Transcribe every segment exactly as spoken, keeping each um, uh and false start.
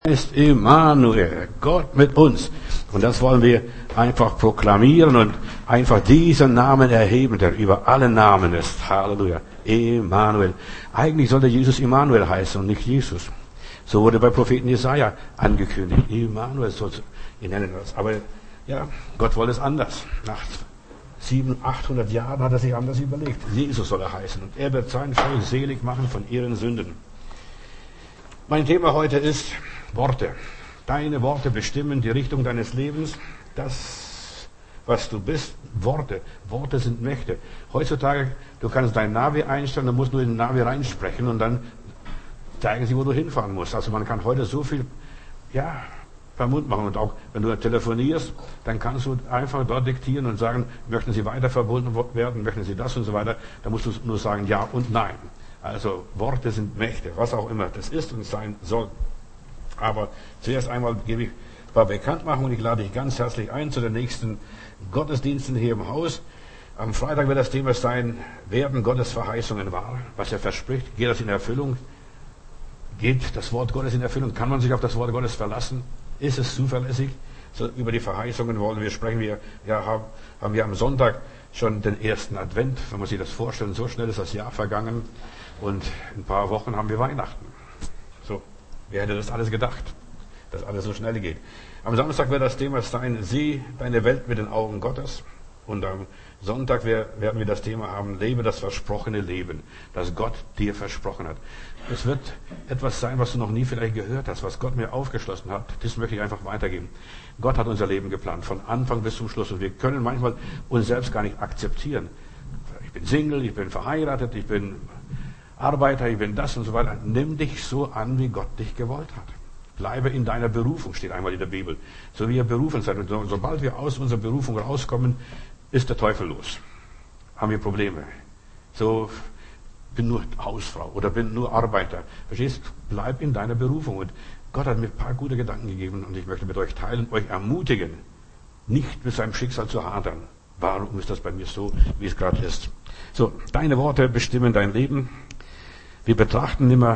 Ist Immanuel, Gott mit uns. Und das wollen wir einfach proklamieren und einfach diesen Namen erheben, der über alle Namen ist. Halleluja. Immanuel. Eigentlich sollte Jesus Immanuel heißen und nicht Jesus. So wurde bei Propheten Jesaja angekündigt. Immanuel soll ihn nennen. Aber ja, Gott wollte es anders. Nach sieben, achthundert Jahren hat er sich anders überlegt. Jesus soll er heißen. Und er wird sein Volk selig machen von ihren Sünden. Mein Thema heute ist Worte. Deine Worte bestimmen die Richtung deines Lebens. Das, was du bist, Worte. Worte sind Mächte. Heutzutage, du kannst dein Navi einstellen, du musst nur in den Navi reinsprechen und dann zeigen sie, wo du hinfahren musst. Also man kann heute so viel, ja, beim Mund machen. Und auch wenn du telefonierst, dann kannst du einfach dort diktieren und sagen, möchten Sie weiter verbunden werden, möchten Sie das und so weiter. Da musst du nur sagen ja und nein. Also Worte sind Mächte, was auch immer das ist und sein soll. Aber zuerst einmal gebe ich ein paar Bekanntmachungen. Ich lade dich ganz herzlich ein zu den nächsten Gottesdiensten hier im Haus. Am Freitag wird das Thema sein, werden Gottes Verheißungen wahr? Was er verspricht, geht das in Erfüllung? Geht das Wort Gottes in Erfüllung? Kann man sich auf das Wort Gottes verlassen? Ist es zuverlässig? So, über die Verheißungen wollen wir sprechen. Wir ja, haben, haben wir am Sonntag schon den ersten Advent. Wenn man sich das vorstellen, so schnell ist das Jahr vergangen. Und in ein paar Wochen haben wir Weihnachten. So, wer hätte das alles gedacht, dass alles so schnell geht? Am Samstag wird das Thema sein, sieh deine Welt mit den Augen Gottes. Und am Sonntag werden wir das Thema haben, lebe das versprochene Leben, das Gott dir versprochen hat. Es wird etwas sein, was du noch nie vielleicht gehört hast, was Gott mir aufgeschlossen hat. Das möchte ich einfach weitergeben. Gott hat unser Leben geplant, von Anfang bis zum Schluss. Und wir können manchmal uns selbst gar nicht akzeptieren. Ich bin Single, ich bin verheiratet, ich bin Arbeiter, ich bin das und so weiter. Nimm dich so an, wie Gott dich gewollt hat. Bleibe in deiner Berufung, steht einmal in der Bibel. So wie ihr berufen seid. Und so, sobald wir aus unserer Berufung rauskommen, ist der Teufel los. Haben wir Probleme. So, bin nur Hausfrau oder bin nur Arbeiter. Verstehst? Bleib in deiner Berufung. Und Gott hat mir ein paar gute Gedanken gegeben und ich möchte mit euch teilen, euch ermutigen, nicht mit seinem Schicksal zu hadern. Warum ist das bei mir so, wie es gerade ist? So, deine Worte bestimmen dein Leben. Wir betrachten immer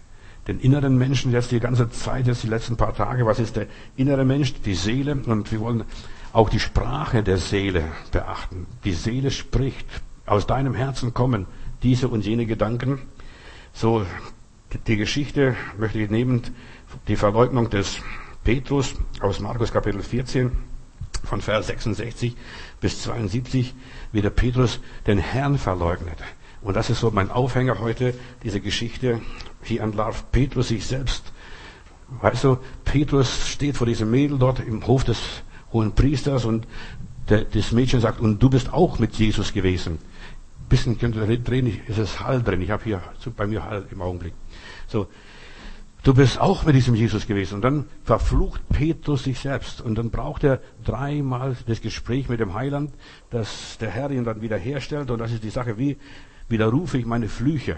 den inneren Menschen jetzt die ganze Zeit, jetzt die letzten paar Tage. Was ist der innere Mensch? Die Seele. Und wir wollen auch die Sprache der Seele beachten. Die Seele spricht. Aus deinem Herzen kommen diese und jene Gedanken. So, die Geschichte möchte ich nehmen, die Verleugnung des Petrus aus Markus Kapitel vierzehn, von Vers sechsundsechzig bis zweiundsiebzig, wie der Petrus den Herrn verleugnet. Und das ist so mein Aufhänger heute, diese Geschichte. Hier entlarvt Petrus sich selbst. Weißt du, Petrus steht vor diesem Mädel dort im Hof des hohen Priesters und der, das Mädchen sagt, und du bist auch mit Jesus gewesen. Bisschen könnt ihr drehen, ist es Hall drin. Ich habe hier bei mir Hall im Augenblick. So, du bist auch mit diesem Jesus gewesen. Und dann verflucht Petrus sich selbst. Und dann braucht er dreimal das Gespräch mit dem Heiland, dass der Herr ihn dann wieder herstellt. Und das ist die Sache, wie widerrufe ich meine Flüche.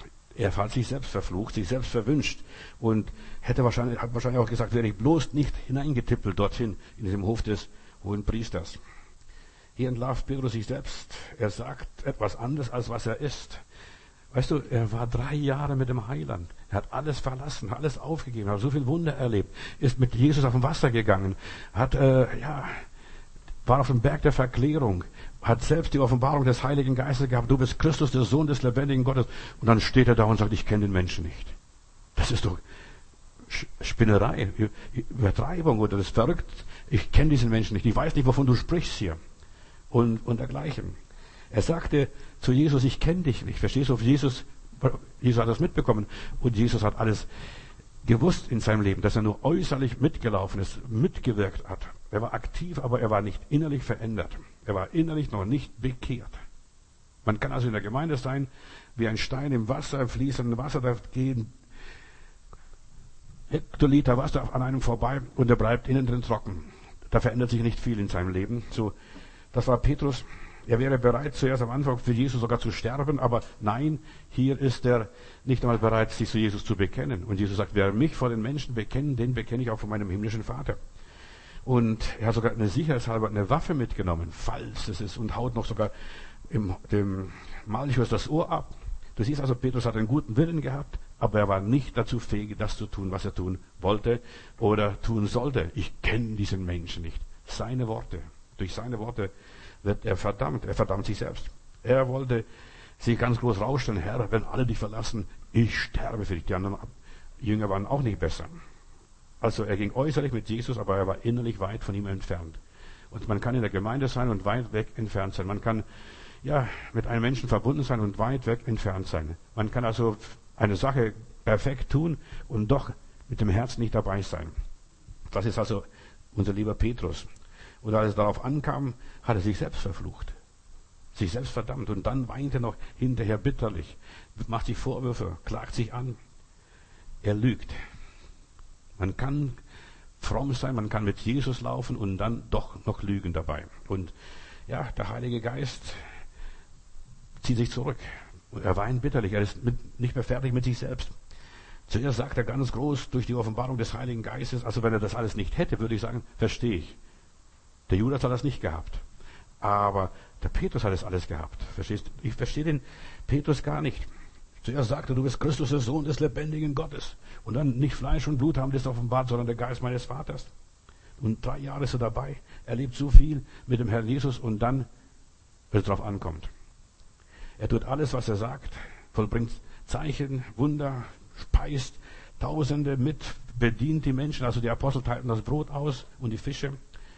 Er hat sich selbst verflucht, sich selbst verwünscht und hätte wahrscheinlich, hat wahrscheinlich auch gesagt, wäre ich bloß nicht hineingetippelt dorthin, in diesem Hof des hohen Priesters. Hier entlarvt Petrus sich selbst. Er sagt etwas anderes, als was er ist. Weißt du, er war drei Jahre mit dem Heiland. Er hat alles verlassen, alles aufgegeben, hat so viel Wunder erlebt, ist mit Jesus auf dem Wasser gegangen, hat, äh, ja, war auf dem Berg der Verklärung, hat selbst die Offenbarung des Heiligen Geistes gehabt, du bist Christus, der Sohn des lebendigen Gottes. Und dann steht er da und sagt, ich kenne den Menschen nicht. Das ist doch Spinnerei, Übertreibung oder das ist verrückt. Ich kenne diesen Menschen nicht, ich weiß nicht, wovon du sprichst hier. Und, und dergleichen. Er sagte zu Jesus, ich kenne dich nicht. Verstehst du? Jesus, Jesus hat das mitbekommen. Und Jesus hat alles gewusst in seinem Leben, dass er nur äußerlich mitgelaufen ist, mitgewirkt hat. Er war aktiv, aber er war nicht innerlich verändert. Er war innerlich noch nicht bekehrt. Man kann also in der Gemeinde sein, wie ein Stein im Wasser, im fließenden Wasser, da gehen Hektoliter Wasser an einem vorbei und er bleibt innen drin trocken. Da verändert sich nicht viel in seinem Leben. So, das war Petrus. Er wäre bereit, zuerst am Anfang für Jesus sogar zu sterben, aber nein, hier ist er nicht einmal bereit, sich zu Jesus zu bekennen. Und Jesus sagt, wer mich vor den Menschen bekennt, den bekenne ich auch von meinem himmlischen Vater. Und er hat sogar eine sicherheitshalber eine Waffe mitgenommen, falls es ist, und haut noch sogar im, dem Malchus das Ohr ab. Du siehst also, Petrus hat einen guten Willen gehabt, aber er war nicht dazu fähig, das zu tun, was er tun wollte oder tun sollte. Ich kenne diesen Menschen nicht. Seine Worte, durch seine Worte wird er verdammt. Er verdammt sich selbst. Er wollte sich ganz groß rausstellen, Herr, wenn alle dich verlassen, ich sterbe für dich. Die anderen Jünger waren auch nicht besser. Also er ging äußerlich mit Jesus, aber er war innerlich weit von ihm entfernt. Und man kann in der Gemeinde sein und weit weg entfernt sein. Man kann ja mit einem Menschen verbunden sein und weit weg entfernt sein. Man kann also eine Sache perfekt tun und doch mit dem Herzen nicht dabei sein. Das ist also unser lieber Petrus. Und als es darauf ankam, hat er sich selbst verflucht. Sich selbst verdammt. Und dann weint er noch hinterher bitterlich. Macht sich Vorwürfe, klagt sich an. Er lügt. Man kann fromm sein, man kann mit Jesus laufen und dann doch noch lügen dabei. Und ja, der Heilige Geist zieht sich zurück. Er weint bitterlich. Er ist mit, nicht mehr fertig mit sich selbst. Zuerst sagt er ganz groß durch die Offenbarung des Heiligen Geistes, also wenn er das alles nicht hätte, würde ich sagen, verstehe ich. Der Judas hat das nicht gehabt. Aber der Petrus hat es alles gehabt. Verstehst? Ich verstehe den Petrus gar nicht. Zuerst sagte er, du bist Christus, der Sohn des lebendigen Gottes. Und dann nicht Fleisch und Blut haben das offenbart, sondern der Geist meines Vaters. Und drei Jahre ist er dabei. Er lebt so viel mit dem Herrn Jesus und dann, wenn es darauf ankommt. Er tut alles, was er sagt, vollbringt Zeichen, Wunder, speist Tausende mit, bedient die Menschen. Also die Apostel teilten das Brot aus und die Fische.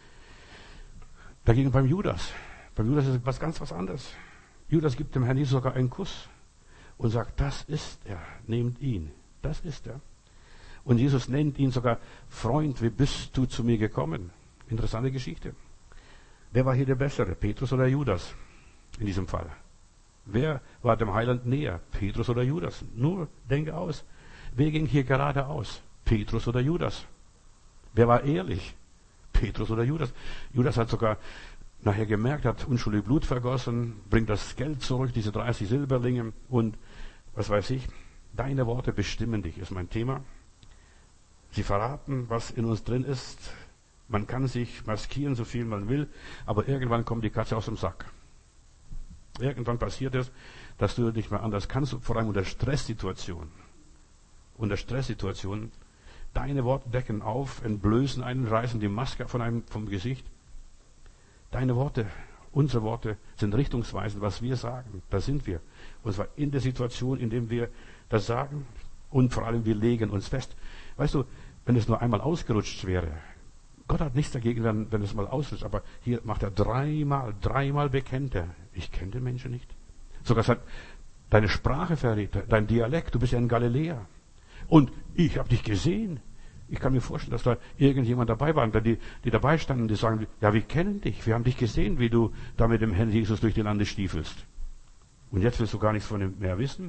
Dagegen beim Judas. Beim Judas ist was ganz was anderes. Judas gibt dem Herrn Jesus sogar einen Kuss und sagt, das ist er, nehmt ihn. Das ist er. Und Jesus nennt ihn sogar Freund, wie bist du zu mir gekommen? Interessante Geschichte. Wer war hier der Bessere, Petrus oder Judas in diesem Fall? Wer war dem Heiland näher, Petrus oder Judas? Nur denke aus. Wer ging hier geradeaus, Petrus oder Judas? Wer war ehrlich, Petrus oder Judas? Judas hat sogar nachher gemerkt, hat unschuldig Blut vergossen, bringt das Geld zurück, diese dreißig Silberlinge und was weiß ich. Deine Worte bestimmen dich, ist mein Thema. Sie verraten, was in uns drin ist. Man kann sich maskieren, so viel man will, aber irgendwann kommt die Katze aus dem Sack. Irgendwann passiert es, dass du nicht mehr anders kannst, vor allem unter Stresssituationen. Unter Stresssituationen. Deine Worte decken auf, entblößen einen, reißen die Maske von einem, vom Gesicht. Deine Worte, unsere Worte sind richtungsweisend, was wir sagen. Da sind wir. Und zwar in der Situation, in der wir das sagen und vor allem wir legen uns fest. Weißt du, wenn es nur einmal ausgerutscht wäre, Gott hat nichts dagegen, wenn, wenn es mal ausrutscht, aber hier macht er dreimal, dreimal bekennt er. Ich kenne den Menschen nicht. Sogar sagt, deine Sprache verrät, dein Dialekt, du bist ja ein Galiläer. Und ich habe dich gesehen. Ich kann mir vorstellen, dass da irgendjemand dabei war, die, die dabei standen, die sagen, ja, wir kennen dich, wir haben dich gesehen, wie du da mit dem Herrn Jesus durch die Lande stiefelst. Und jetzt willst du gar nichts von ihm mehr wissen.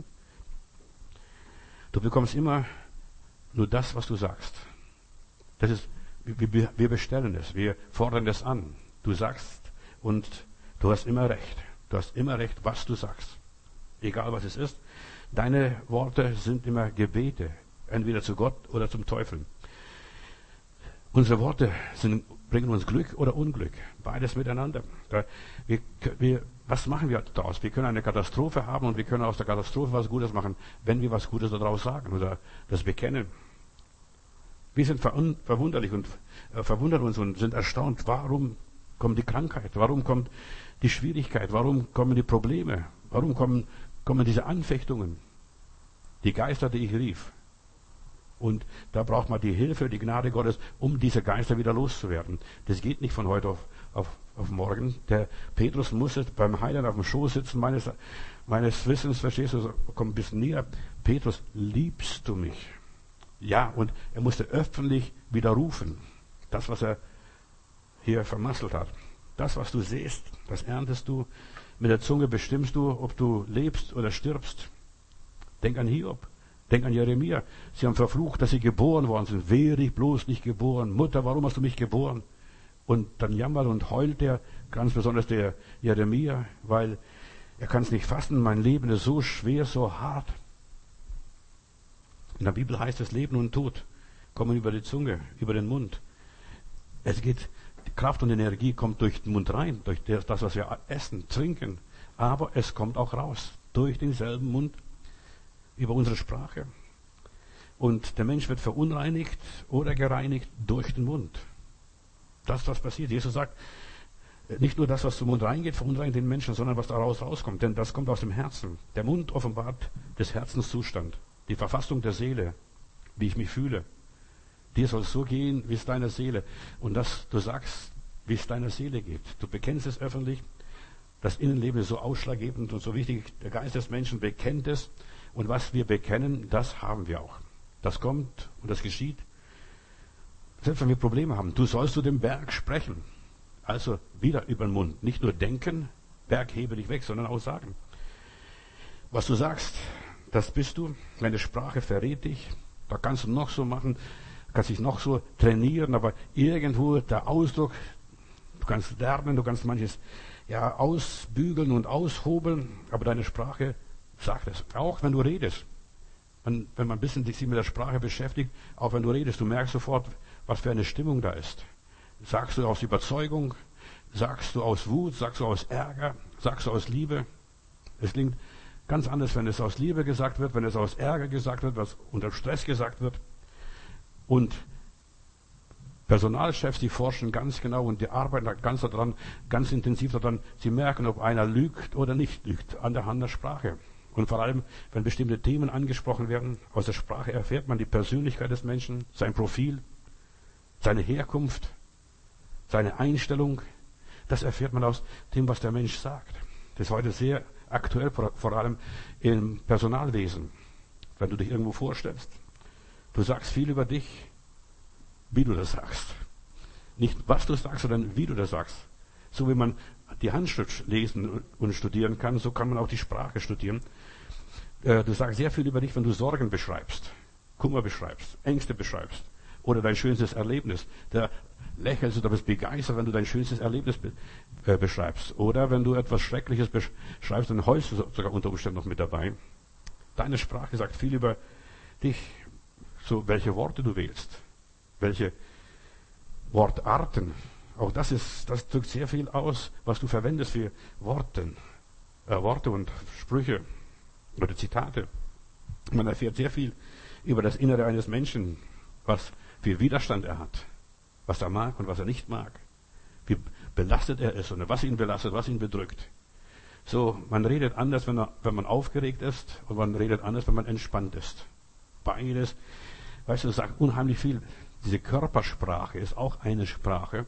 Du bekommst immer nur das, was du sagst. Das ist, wir, wir bestellen es, wir fordern es an. Du sagst und du hast immer recht. Du hast immer recht, was du sagst. Egal was es ist. Deine Worte sind immer Gebete. Entweder zu Gott oder zum Teufel. Unsere Worte sind, bringen uns Glück oder Unglück. Beides miteinander. Wir, wir, was machen wir daraus? Wir können eine Katastrophe haben und wir können aus der Katastrophe was Gutes machen, wenn wir was Gutes daraus sagen oder das bekennen. Wir sind verwunderlich und äh, verwundern uns und sind erstaunt. Warum kommt die Krankheit? Warum kommt die Schwierigkeit? Warum kommen die Probleme? Warum kommen, kommen diese Anfechtungen? Die Geister, die ich rief. Und da braucht man die Hilfe, die Gnade Gottes, um diese Geister wieder loszuwerden. Das geht nicht von heute auf, auf, auf morgen. Der Petrus musste beim Heiland auf dem Schoß sitzen, meines, meines Wissens, verstehst du, komm ein bisschen näher. Petrus, liebst du mich? Ja, und er musste öffentlich widerrufen. Das, was er hier vermasselt hat. Das, was du siehst, das erntest du. Mit der Zunge bestimmst du, ob du lebst oder stirbst. Denk an Hiob. Denk an Jeremia. Sie haben verflucht, dass sie geboren worden sind. Wehre dich bloß nicht geboren. Mutter, warum hast du mich geboren? Und dann jammert und heult er, ganz besonders der Jeremia, weil er kann es nicht fassen. Mein Leben ist so schwer, so hart. In der Bibel heißt es, Leben und Tod kommen über die Zunge, über den Mund. Es geht, die Kraft und Energie kommt durch den Mund rein, durch das, was wir essen, trinken. Aber es kommt auch raus, durch denselben Mund, über unsere Sprache. Und der Mensch wird verunreinigt oder gereinigt durch den Mund. Das ist, was passiert. Jesus sagt, nicht nur das, was zum Mund reingeht, verunreinigt den Menschen, sondern was daraus rauskommt. Denn das kommt aus dem Herzen. Der Mund offenbart des Herzenszustand, die Verfassung der Seele, wie ich mich fühle. Dir soll es so gehen, wie es deiner Seele. Und dass du sagst, wie es deiner Seele geht. Du bekennst es öffentlich. Das Innenleben ist so ausschlaggebend und so wichtig. Der Geist des Menschen bekennt es. Und was wir bekennen, das haben wir auch. Das kommt und das geschieht. Selbst wenn wir Probleme haben. Du sollst zu dem Berg sprechen. Also wieder über den Mund. Nicht nur denken, Berg hebe dich weg, sondern auch sagen. Was du sagst, das bist du. Deine Sprache verrät dich. Da kannst du noch so machen, kannst dich noch so trainieren, aber irgendwo der Ausdruck, du kannst lernen, du kannst manches ja ausbügeln und aushobeln, aber deine Sprache sagt es. Auch wenn du redest. Wenn, wenn man ein bisschen sich mit der Sprache beschäftigt, auch wenn du redest, du merkst sofort, was für eine Stimmung da ist. Sagst du aus Überzeugung? Sagst du aus Wut? Sagst du aus Ärger? Sagst du aus Liebe? Es klingt ganz anders, wenn es aus Liebe gesagt wird, wenn es aus Ärger gesagt wird, was unter Stress gesagt wird. Und Personalchefs, die forschen ganz genau und die arbeiten ganz daran, ganz intensiv daran. Sie merken, ob einer lügt oder nicht lügt, an der Hand der Sprache. Und vor allem, wenn bestimmte Themen angesprochen werden, aus der Sprache erfährt man die Persönlichkeit des Menschen, sein Profil, seine Herkunft, seine Einstellung, das erfährt man aus dem, was der Mensch sagt. Das ist heute sehr aktuell, vor allem im Personalwesen. Wenn du dich irgendwo vorstellst, du sagst viel über dich, wie du das sagst. Nicht was du sagst, sondern wie du das sagst. So wie man die Handschrift lesen und studieren kann, so kann man auch die Sprache studieren. Du sagst sehr viel über dich, wenn du Sorgen beschreibst, Kummer beschreibst, Ängste beschreibst oder dein schönstes Erlebnis. Da lächelst du, bist begeistert, wenn du dein schönstes Erlebnis be äh, beschreibst. Oder wenn du etwas Schreckliches beschreibst, dann heulst du sogar unter Umständen noch mit dabei. Deine Sprache sagt viel über dich, so welche Worte du wählst, welche Wortarten. Auch das ist, das drückt sehr viel aus, was du verwendest für Worte, äh, Worte und Sprüche oder Zitate. Man erfährt sehr viel über das Innere eines Menschen, was für Widerstand er hat, was er mag und was er nicht mag, wie belastet er ist und was ihn belastet, was ihn bedrückt. So, man redet anders, wenn, er, wenn man aufgeregt ist und man redet anders, wenn man entspannt ist. Beides, weißt du, das sagt unheimlich viel. Diese Körpersprache ist auch eine Sprache.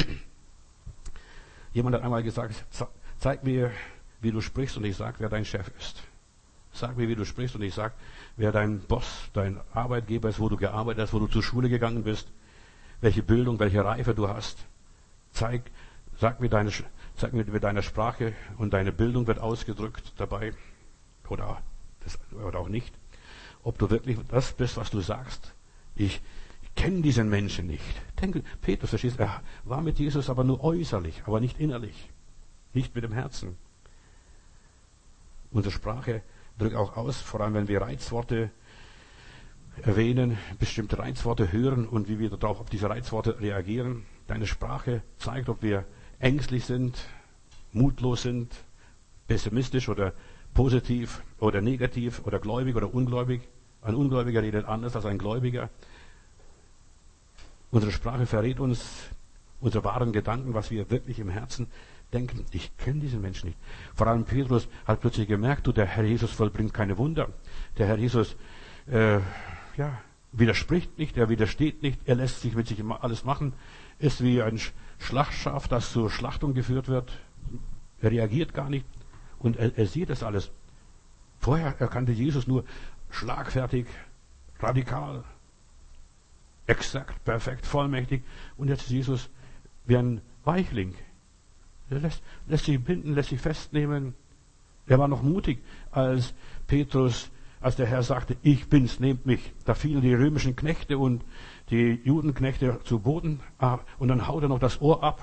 Jemand hat einmal gesagt, zeig mir, wie du sprichst und ich sag, wer dein Chef ist. Sag mir, wie du sprichst und ich sag, wer dein Boss, dein Arbeitgeber ist, wo du gearbeitet hast, wo du zur Schule gegangen bist, welche Bildung, welche Reife du hast. Zeig, sag mir deine, zeig mir, wie deine Sprache und deine Bildung wird ausgedrückt dabei oder, das, oder auch nicht. Ob du wirklich das bist, was du sagst. Ich, ich kenne diesen Menschen nicht. Denke, Petrus, verstehst, er war mit Jesus, aber nur äußerlich, aber nicht innerlich, nicht mit dem Herzen. Unsere Sprache drückt auch aus, vor allem wenn wir Reizworte erwähnen, bestimmte Reizworte hören und wie wir darauf auf diese Reizworte reagieren. Deine Sprache zeigt, ob wir ängstlich sind, mutlos sind, pessimistisch oder positiv oder negativ oder gläubig oder ungläubig. Ein Ungläubiger redet anders als ein Gläubiger. Unsere Sprache verrät uns unsere wahren Gedanken, was wir wirklich im Herzen denken. Ich kenne diesen Menschen nicht. Vor allem Petrus hat plötzlich gemerkt, du, der Herr Jesus vollbringt keine Wunder. Der Herr Jesus äh, ja, widerspricht nicht, er widersteht nicht, er lässt sich mit sich immer alles machen, ist wie ein Schlachtschaf, das zur Schlachtung geführt wird. Er reagiert gar nicht und er, er sieht das alles. Vorher erkannte Jesus nur schlagfertig, radikal, exakt, perfekt, vollmächtig und jetzt ist Jesus wie ein Weichling. Er lässt, lässt sich binden, lässt sich festnehmen. Er war noch mutig, als Petrus, als der Herr sagte, ich bin's, nehmt mich. Da fielen die römischen Knechte und die Judenknechte zu Boden und dann haut er noch das Ohr ab.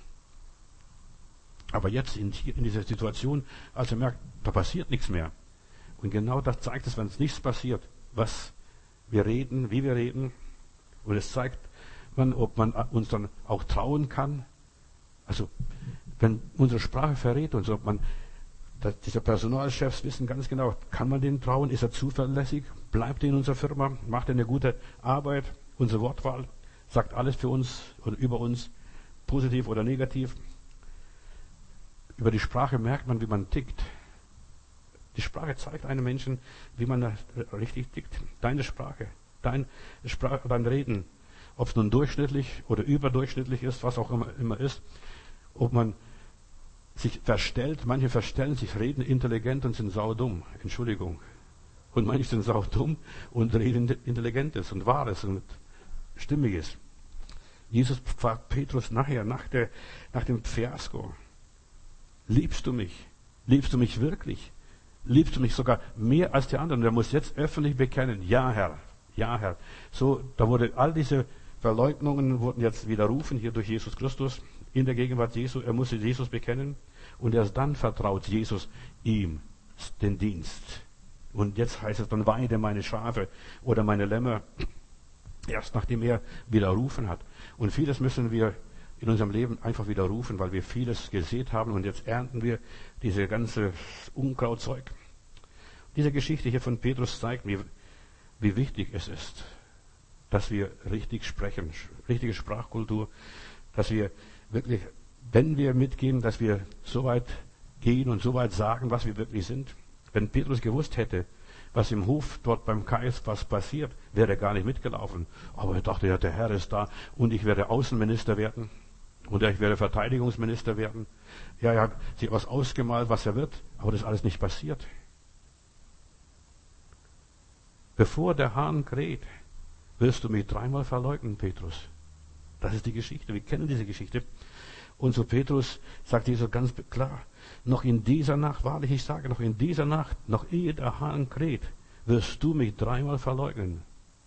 Aber jetzt in, in dieser Situation, als er merkt, da passiert nichts mehr. Und genau das zeigt es, wenn es nichts passiert, was wir reden, wie wir reden. Und es zeigt man, ob man uns dann auch trauen kann. Also, wenn unsere Sprache verrät uns, ob man Das, diese Personalchefs wissen ganz genau, kann man denen trauen? Ist er zuverlässig? Bleibt er in unserer Firma? Macht er eine gute Arbeit? Unsere Wortwahl sagt alles für uns oder über uns, positiv oder negativ. Über die Sprache merkt man, wie man tickt. Die Sprache zeigt einem Menschen, wie man richtig tickt. Deine Sprache, dein, Sprache, dein Reden, ob es nun durchschnittlich oder überdurchschnittlich ist, was auch immer, immer ist, ob man sich verstellt, manche verstellen sich, reden intelligent und sind saudumm, Entschuldigung. Und manche sind saudumm und reden Intelligentes und Wahres und Stimmiges. Jesus fragt Petrus nachher, nach, der, nach dem Fiasko, liebst du mich? Liebst du mich wirklich? Liebst du mich sogar mehr als die anderen? Und er muss jetzt öffentlich bekennen, ja Herr, ja Herr. So, da wurde all diese Verleugnungen wurden jetzt widerrufen hier durch Jesus Christus in der Gegenwart Jesu. Er musste Jesus bekennen und erst dann vertraut Jesus ihm den Dienst. Und jetzt heißt es dann, weide meine Schafe oder meine Lämmer, erst nachdem er widerrufen hat. Und vieles müssen wir in unserem Leben einfach widerrufen, weil wir vieles gesät haben und jetzt ernten wir diese ganze Unkrautzeug. Diese Geschichte hier von Petrus zeigt mir, wie wichtig es ist, dass wir richtig sprechen, richtige Sprachkultur, dass wir wirklich, wenn wir mitgehen, dass wir so weit gehen und so weit sagen, was wir wirklich sind. Wenn Petrus gewusst hätte, was im Hof dort beim Kaiser was passiert, wäre er gar nicht mitgelaufen. Aber er dachte, ja, der Herr ist da und ich werde Außenminister werden und ich werde Verteidigungsminister werden. Ja, er hat sich was ausgemalt, was er wird, aber das ist alles nicht passiert. Bevor der Hahn kräht, wirst du mich dreimal verleugnen, Petrus. Das ist die Geschichte. Wir kennen diese Geschichte. Und zu Petrus sagt Jesus ganz klar, noch in dieser Nacht, wahrlich, ich sage, noch in dieser Nacht, noch ehe der Hahn kräht, wirst du mich dreimal verleugnen.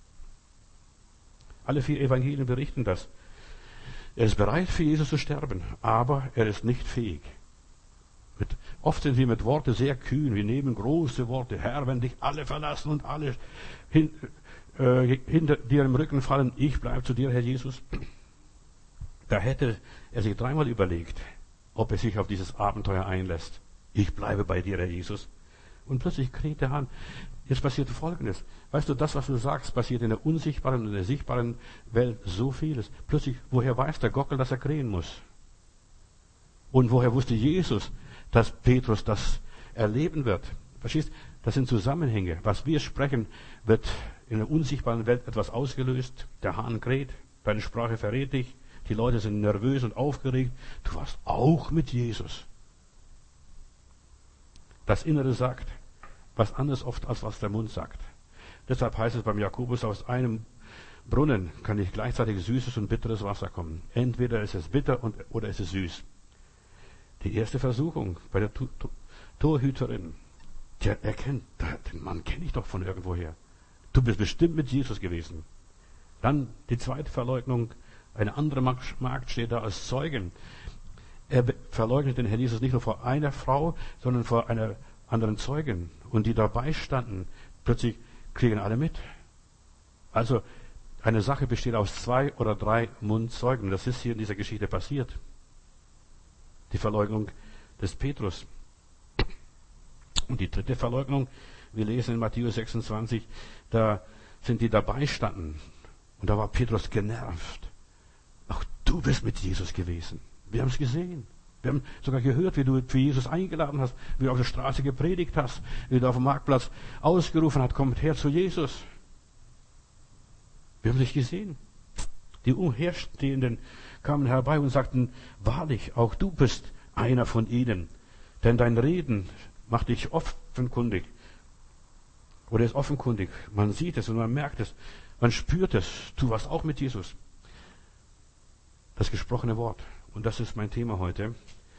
Alle vier Evangelien berichten das. Er ist bereit, für Jesus zu sterben, aber er ist nicht fähig. Mit, oft sind wir mit Worten sehr kühn. Wir nehmen große Worte. Herr, wenn dich alle verlassen und alle hin, äh, hinter dir im Rücken fallen, ich bleibe zu dir, Herr Jesus. Da hätte er sich dreimal überlegt, ob er sich auf dieses Abenteuer einlässt. Ich bleibe bei dir, Herr Jesus. Und plötzlich kräht der Hahn. Jetzt passiert Folgendes. Weißt du, das, was du sagst, passiert in der unsichtbaren und in der sichtbaren Welt so vieles. Plötzlich, woher weiß der Gockel, dass er krähen muss? Und woher wusste Jesus, dass Petrus das erleben wird? Verstehst? Das sind Zusammenhänge. Was wir sprechen, wird in der unsichtbaren Welt etwas ausgelöst. Der Hahn kräht, deine Sprache verrät dich. Die Leute sind nervös und aufgeregt. Du warst auch mit Jesus. Das Innere sagt was anderes oft, als was der Mund sagt. Deshalb heißt es beim Jakobus, aus einem Brunnen kann nicht gleichzeitig süßes und bitteres Wasser kommen. Entweder ist es bitter und, oder ist es süß. Die erste Versuchung bei der Torhüterin, der erkennt, den Mann kenne ich doch von irgendwoher. Du bist bestimmt mit Jesus gewesen. Dann die zweite Verleugnung, eine andere Magd steht da als Zeugen. Er verleugnet den Herrn Jesus nicht nur vor einer Frau, sondern vor einer anderen Zeugen. Und die dabei standen, plötzlich kriegen alle mit. Also eine Sache besteht aus zwei oder drei Mundzeugen. Das ist hier in dieser Geschichte passiert. Die Verleugnung des Petrus. Und die dritte Verleugnung, wir lesen in Matthäus sechsundzwanzig, da sind die dabei standen. Und da war Petrus genervt. Auch du bist mit Jesus gewesen. Wir haben es gesehen. Wir haben sogar gehört, wie du für Jesus eingeladen hast, wie du auf der Straße gepredigt hast, wie du auf dem Marktplatz ausgerufen hast, kommt her zu Jesus. Wir haben dich gesehen. Die Umherstehenden kamen herbei und sagten, wahrlich, auch du bist einer von ihnen. Denn dein Reden macht dich offenkundig. Oder ist offenkundig. Man sieht es und man merkt es. Man spürt es. Du warst auch mit Jesus. Das gesprochene Wort. Und das ist mein Thema heute.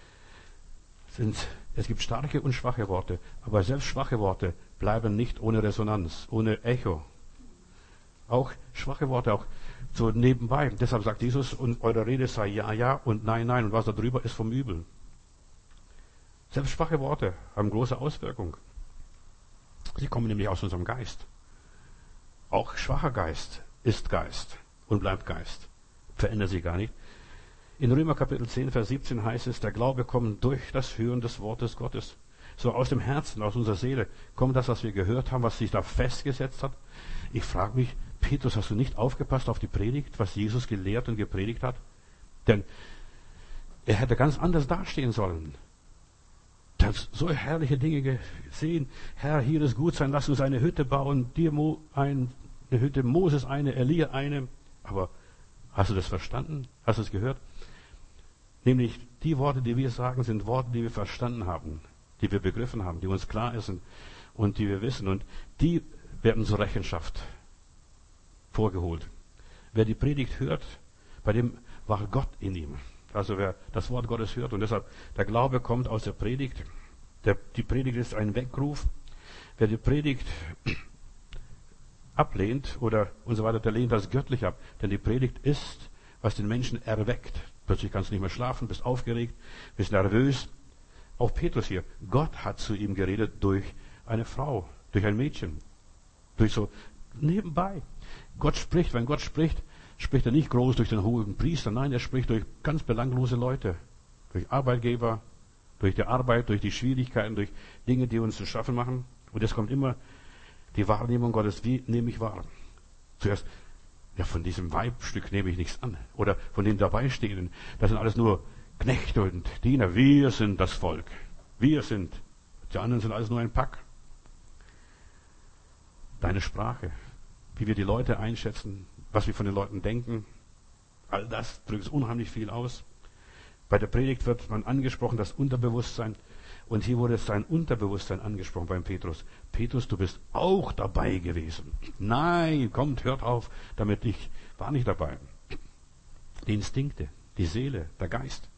Sind, es gibt starke und schwache Worte. Aber selbst schwache Worte bleiben nicht ohne Resonanz, ohne Echo. Auch schwache Worte, auch so nebenbei. Deshalb sagt Jesus, und eure Rede sei ja, ja und nein, nein. Und was da drüber ist vom Übel. Selbst schwache Worte haben große Auswirkung. Sie kommen nämlich aus unserem Geist. Auch schwacher Geist ist Geist und bleibt Geist. Verändert sich gar nicht. In Römer Kapitel zehn, Vers siebzehn heißt es, der Glaube kommt durch das Hören des Wortes Gottes. so aus dem Herzen, aus unserer Seele, kommt das, was wir gehört haben, was sich da festgesetzt hat. Ich frage mich, Petrus, hast du nicht aufgepasst auf die Predigt, was Jesus gelehrt und gepredigt hat? Denn er hätte ganz anders dastehen sollen. Er hat so herrliche Dinge gesehen. Herr, hier ist gut sein, lass uns eine Hütte bauen, dir Mo, ein, eine Hütte, Moses eine, Elia eine. Aber hast du das verstanden? Hast du es gehört? Nämlich die Worte, die wir sagen, sind Worte, die wir verstanden haben, die wir begriffen haben, die uns klar sind und die wir wissen. Und die werden zur Rechenschaft vorgeholt. Wer die Predigt hört, bei dem war Gott in ihm. Also wer das Wort Gottes hört, und deshalb der Glaube kommt aus der Predigt. Der, die Predigt ist ein Weckruf. Wer die Predigt ablehnt oder und so weiter, der lehnt das göttlich ab. Denn die Predigt ist, was den Menschen erweckt. Plötzlich kannst du nicht mehr schlafen, bist aufgeregt, bist nervös. Auch Petrus hier. Gott hat zu ihm geredet durch eine Frau, durch ein Mädchen, durch so nebenbei. Gott spricht, wenn Gott spricht, spricht er nicht groß durch den hohen Priester, nein, er spricht durch ganz belanglose Leute, durch Arbeitgeber, durch die Arbeit, durch die Schwierigkeiten, durch Dinge, die uns zu schaffen machen. Und es kommt immer die Wahrnehmung Gottes, wie nehme ich wahr? Zuerst, ja, von diesem Weibstück nehme ich nichts an. Oder von den Dabeistehenden, das sind alles nur Knechte und Diener. Wir sind das Volk. Wir sind, die anderen sind alles nur ein Pack. Deine Sprache, wie wir die Leute einschätzen, was wir von den Leuten denken, all das drückt unheimlich viel aus. Bei der Predigt wird man angesprochen, das Unterbewusstsein. Und hier wurde sein Unterbewusstsein angesprochen beim Petrus. Petrus, du bist auch dabei gewesen. Nein, kommt, hört auf, damit ich war nicht dabei. Die Instinkte, die Seele, der Geist.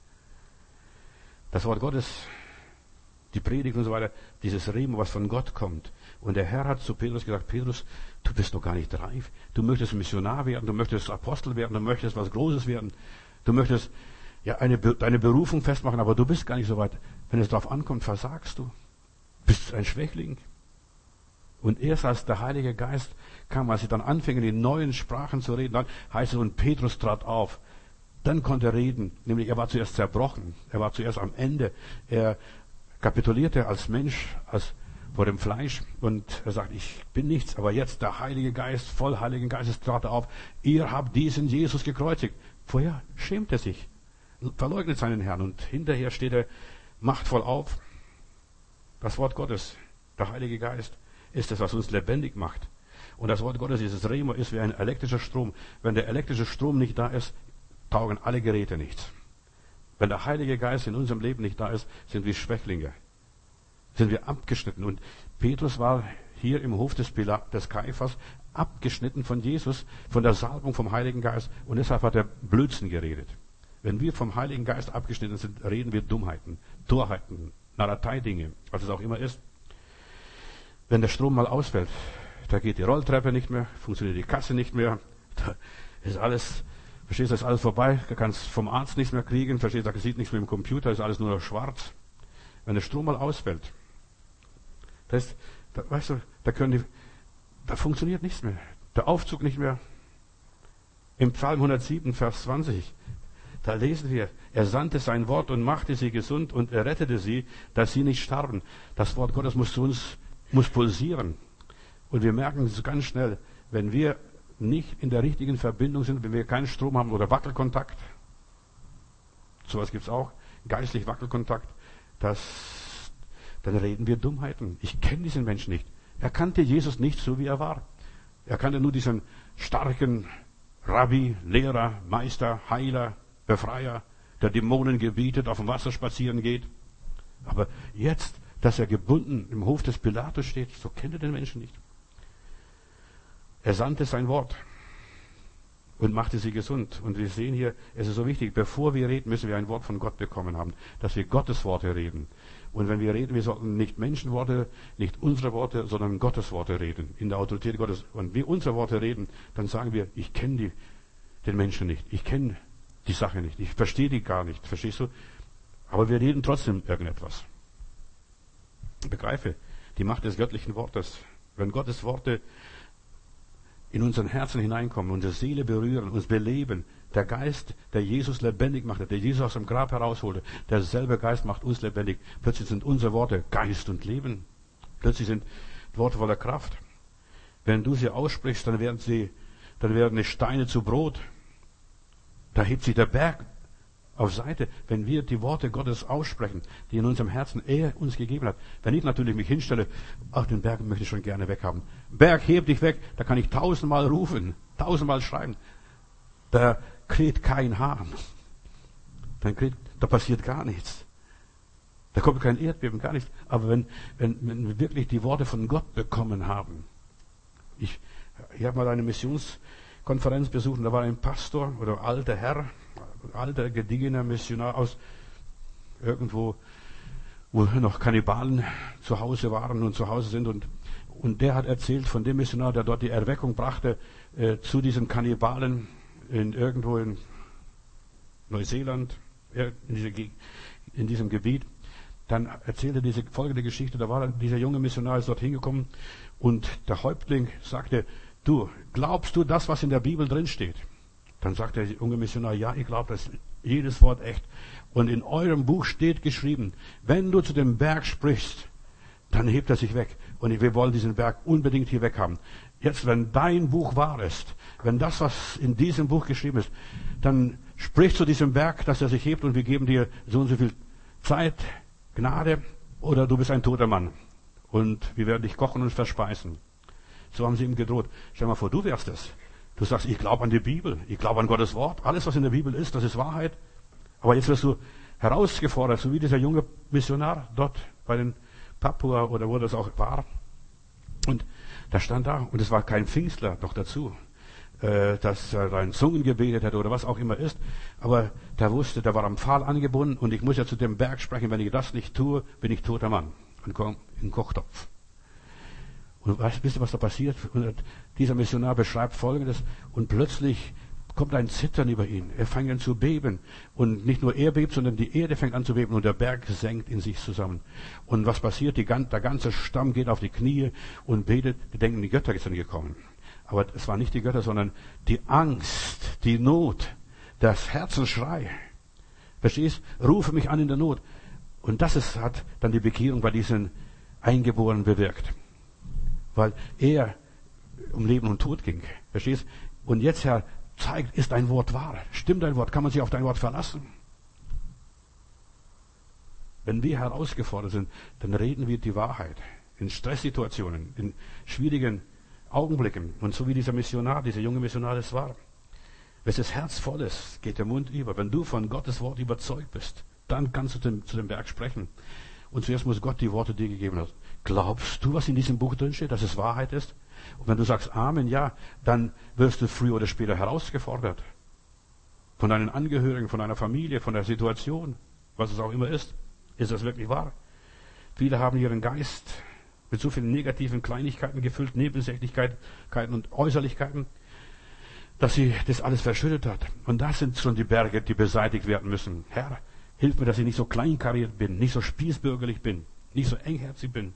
Das Wort Gottes, die Predigt und so weiter, dieses Reden, was von Gott kommt. Und der Herr hat zu Petrus gesagt, Petrus, du bist noch gar nicht reif. Du möchtest Missionar werden, du möchtest Apostel werden, du möchtest was Großes werden. Du möchtest ja eine, deine Berufung festmachen, aber du bist gar nicht so weit. Wenn es darauf ankommt, versagst du. Bist ein Schwächling. Und erst als der Heilige Geist kam, als sie dann anfingen, in neuen Sprachen zu reden, dann heißt es, und Petrus trat auf. Dann konnte er reden. Nämlich, er war zuerst zerbrochen. Er war zuerst am Ende. Er kapitulierte als Mensch, als vor dem Fleisch, und er sagt, ich bin nichts, aber jetzt der Heilige Geist, voll Heiligen Geistes, trat er auf. Ihr habt diesen Jesus gekreuzigt. Vorher schämt er sich, verleugnet seinen Herrn, und hinterher steht er machtvoll auf. Das Wort Gottes, der Heilige Geist, ist es, was uns lebendig macht. Und das Wort Gottes, dieses Rema, ist wie ein elektrischer Strom. Wenn der elektrische Strom nicht da ist, taugen alle Geräte nichts. Wenn der Heilige Geist in unserem Leben nicht da ist, sind wir Schwächlinge. Sind wir abgeschnitten. Und Petrus war hier im Hof des, Pilat, des Kaiphas abgeschnitten von Jesus, von der Salbung vom Heiligen Geist. Und deshalb hat er Blödsinn geredet. Wenn wir vom Heiligen Geist abgeschnitten sind, reden wir Dummheiten, Torheiten, Narreteidinge, was es auch immer ist. Wenn der Strom mal ausfällt, da geht die Rolltreppe nicht mehr, funktioniert die Kasse nicht mehr, da ist alles, verstehst du, ist alles vorbei, du kannst vom Arzt nichts mehr kriegen, verstehst du, da sieht nichts mehr im Computer, ist alles nur noch schwarz. Wenn der Strom mal ausfällt, das, da, weißt du, da können die, da funktioniert nichts mehr. Der Aufzug nicht mehr. Im Psalm hundertsieben, Vers zwanzig, da lesen wir, er sandte sein Wort und machte sie gesund und er rettete sie, dass sie nicht starben. Das Wort Gottes muss zu uns, muss pulsieren. Und wir merken es ganz schnell, wenn wir nicht in der richtigen Verbindung sind, wenn wir keinen Strom haben oder Wackelkontakt, sowas gibt's auch, geistlich Wackelkontakt, das, dann reden wir Dummheiten. Ich kenne diesen Menschen nicht. Er kannte Jesus nicht so, wie er war. Er kannte nur diesen starken Rabbi, Lehrer, Meister, Heiler, Befreier, der Dämonen gebietet, auf dem Wasser spazieren geht. Aber jetzt, dass er gebunden im Hof des Pilatus steht, so kennt er den Menschen nicht. Er sandte sein Wort und machte sie gesund. Und wir sehen hier, es ist so wichtig, bevor wir reden, müssen wir ein Wort von Gott bekommen haben, dass wir Gottes Worte reden. Und wenn wir reden, wir sollten nicht Menschenworte, nicht unsere Worte, sondern Gottes Worte reden, in der Autorität Gottes. Und wir unsere Worte reden, dann sagen wir, ich kenne die, den Menschen nicht, ich kenne die Sache nicht, ich verstehe die gar nicht, verstehst du? Aber wir reden trotzdem irgendetwas. Begreife die Macht des göttlichen Wortes. Wenn Gottes Worte in unseren Herzen hineinkommen, unsere Seele berühren, uns beleben. Der Geist, der Jesus lebendig machte, der Jesus aus dem Grab herausholte, derselbe Geist macht uns lebendig. Plötzlich sind unsere Worte Geist und Leben. Plötzlich sind Worte voller Kraft. Wenn du sie aussprichst, dann werden sie, dann werden die Steine zu Brot. Da hebt sich der Berg auf Seite, wenn wir die Worte Gottes aussprechen, die in unserem Herzen er uns gegeben hat. Wenn ich natürlich mich hinstelle, ach, den Berg möchte ich schon gerne weghaben. Berg, heb dich weg, da kann ich tausendmal rufen, tausendmal schreiben. Da kräht kein Hahn. Dann kräht, da passiert gar nichts. Da kommt kein Erdbeben, gar nichts. Aber wenn, wenn, wenn wir wirklich die Worte von Gott bekommen haben. Ich, ich habe mal eine Missionskonferenz besucht und da war ein Pastor oder alter Herr, alter, gediegener Missionar aus irgendwo, wo noch Kannibalen zu Hause waren und zu Hause sind. Und, und der hat erzählt von dem Missionar, der dort die Erweckung brachte, äh, zu diesen Kannibalen in irgendwo in Neuseeland, in, diese, in diesem Gebiet. Dann erzählte diese folgende Geschichte, da war dieser junge Missionar ist dort hingekommen und der Häuptling sagte, du, glaubst du das, was in der Bibel drin steht? Dann sagte der junge Missionar, ja, ich glaube, das ist jedes Wort echt. Und in eurem Buch steht geschrieben, wenn du zu dem Berg sprichst, dann hebt er sich weg. Und wir wollen diesen Berg unbedingt hier weg haben. Jetzt, wenn dein Buch wahr ist, wenn das, was in diesem Buch geschrieben ist, dann sprich zu diesem Berg, dass er sich hebt und wir geben dir so und so viel Zeit, Gnade, oder du bist ein toter Mann. Und wir werden dich kochen und verspeisen. So haben sie ihm gedroht. Stell dir mal vor, du wärst es. Du sagst, ich glaube an die Bibel, ich glaube an Gottes Wort. Alles, was in der Bibel ist, das ist Wahrheit. Aber jetzt wirst du herausgefordert, so wie dieser junge Missionar dort bei den Papua oder wo das auch war. Und da stand da, und es war kein Pfingstler noch dazu, äh, dass er da in Zungen gebetet hat oder was auch immer ist. Aber der wusste, der war am Pfahl angebunden und ich muss ja zu dem Berg sprechen. Wenn ich das nicht tue, bin ich toter Mann. Und komm in den Kochtopf. Und weißt, wisst ihr, was da passiert? Und dieser Missionar beschreibt Folgendes. Und plötzlich kommt ein Zittern über ihn. Er fängt an zu beben. Und nicht nur er bebt, sondern die Erde fängt an zu beben und der Berg senkt in sich zusammen. Und was passiert? Die, der ganze Stamm geht auf die Knie und betet. Die denken, die Götter sind gekommen. Aber es waren nicht die Götter, sondern die Angst, die Not, das Herzensschrei. Verstehst? Rufe mich an in der Not. Und das ist, hat dann die Bekehrung bei diesen Eingeborenen bewirkt. Weil er um Leben und Tod ging. Verstehst? Und jetzt, Herr, zeigt, ist dein Wort wahr? Stimmt dein Wort? Kann man sich auf dein Wort verlassen? Wenn wir herausgefordert sind, dann reden wir die Wahrheit. In Stresssituationen, in schwierigen Augenblicken. Und so wie dieser Missionar, dieser junge Missionar es war. Wenn das Herz voll ist, geht der Mund über. Wenn du von Gottes Wort überzeugt bist, dann kannst du dem, zu dem Berg sprechen. Und zuerst muss Gott die Worte dir gegeben haben. Glaubst du, was in diesem Buch drin steht, dass es Wahrheit ist? Und wenn du sagst Amen, ja, dann wirst du früher oder später herausgefordert. Von deinen Angehörigen, von deiner Familie, von der Situation, was es auch immer ist. Ist das wirklich wahr? Viele haben ihren Geist mit so vielen negativen Kleinigkeiten gefüllt, Nebensächlichkeiten und Äußerlichkeiten, dass sie das alles verschüttet hat. Und das sind schon die Berge, die beseitigt werden müssen. Herr, hilf mir, dass ich nicht so kleinkariert bin, nicht so spießbürgerlich bin, nicht so engherzig bin.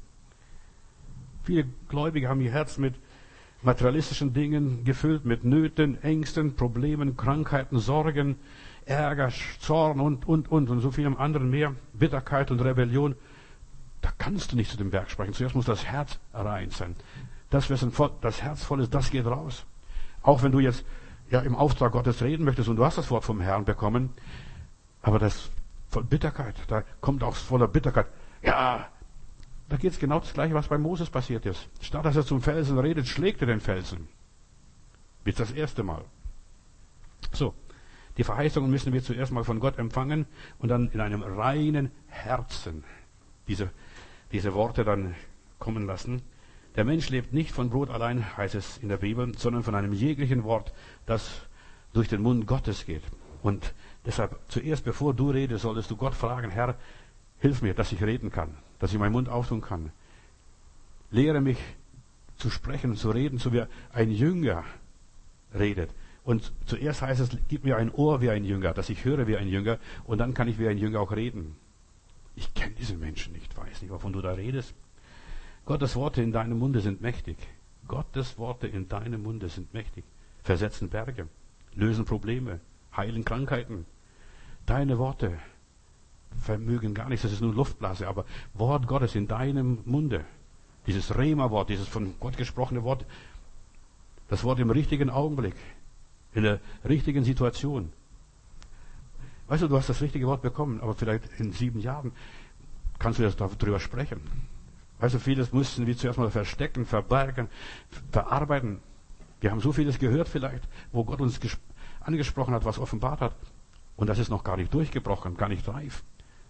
Viele Gläubige haben ihr Herz mit materialistischen Dingen gefüllt, mit Nöten, Ängsten, Problemen, Krankheiten, Sorgen, Ärger, Zorn und, und, und, und so vielem anderen mehr, Bitterkeit und Rebellion. Da kannst du nicht zu dem Berg sprechen. Zuerst muss das Herz rein sein. Das, was das Herz voll ist, das geht raus. Auch wenn du jetzt ja im Auftrag Gottes reden möchtest und du hast das Wort vom Herrn bekommen, aber das voll Bitterkeit, da kommt auch voller Bitterkeit. Ja, da geht es genau das Gleiche, was bei Moses passiert ist. Statt dass er zum Felsen redet, schlägt er den Felsen. Bis das erste Mal. So, die Verheißungen müssen wir zuerst mal von Gott empfangen und dann in einem reinen Herzen diese, diese Worte dann kommen lassen. Der Mensch lebt nicht von Brot allein, heißt es in der Bibel, sondern von einem jeglichen Wort, das durch den Mund Gottes geht. Und deshalb, zuerst bevor du redest, solltest du Gott fragen, Herr, hilf mir, dass ich reden kann, dass ich meinen Mund auftun kann. Lehre mich zu sprechen, zu reden, so wie ein Jünger redet. Und zuerst heißt es, gib mir ein Ohr wie ein Jünger, dass ich höre wie ein Jünger, und dann kann ich wie ein Jünger auch reden. Ich kenne diese Menschen nicht, weiß nicht, wovon du da redest. Gottes Worte in deinem Munde sind mächtig. Gottes Worte in deinem Munde sind mächtig, versetzen Berge, lösen Probleme, heilen Krankheiten. Deine Worte vermögen gar nichts, das ist nur Luftblase, aber Wort Gottes in deinem Munde, dieses Rema-Wort, dieses von Gott gesprochene Wort, das Wort im richtigen Augenblick, in der richtigen Situation. Weißt du, du hast das richtige Wort bekommen, aber vielleicht in sieben Jahren kannst du jetzt darüber sprechen. Weißt du, vieles mussten wir zuerst mal verstecken, verbergen, verarbeiten. Wir haben so vieles gehört vielleicht, wo Gott uns angesprochen hat, was offenbart hat. Und das ist noch gar nicht durchgebrochen, gar nicht reif.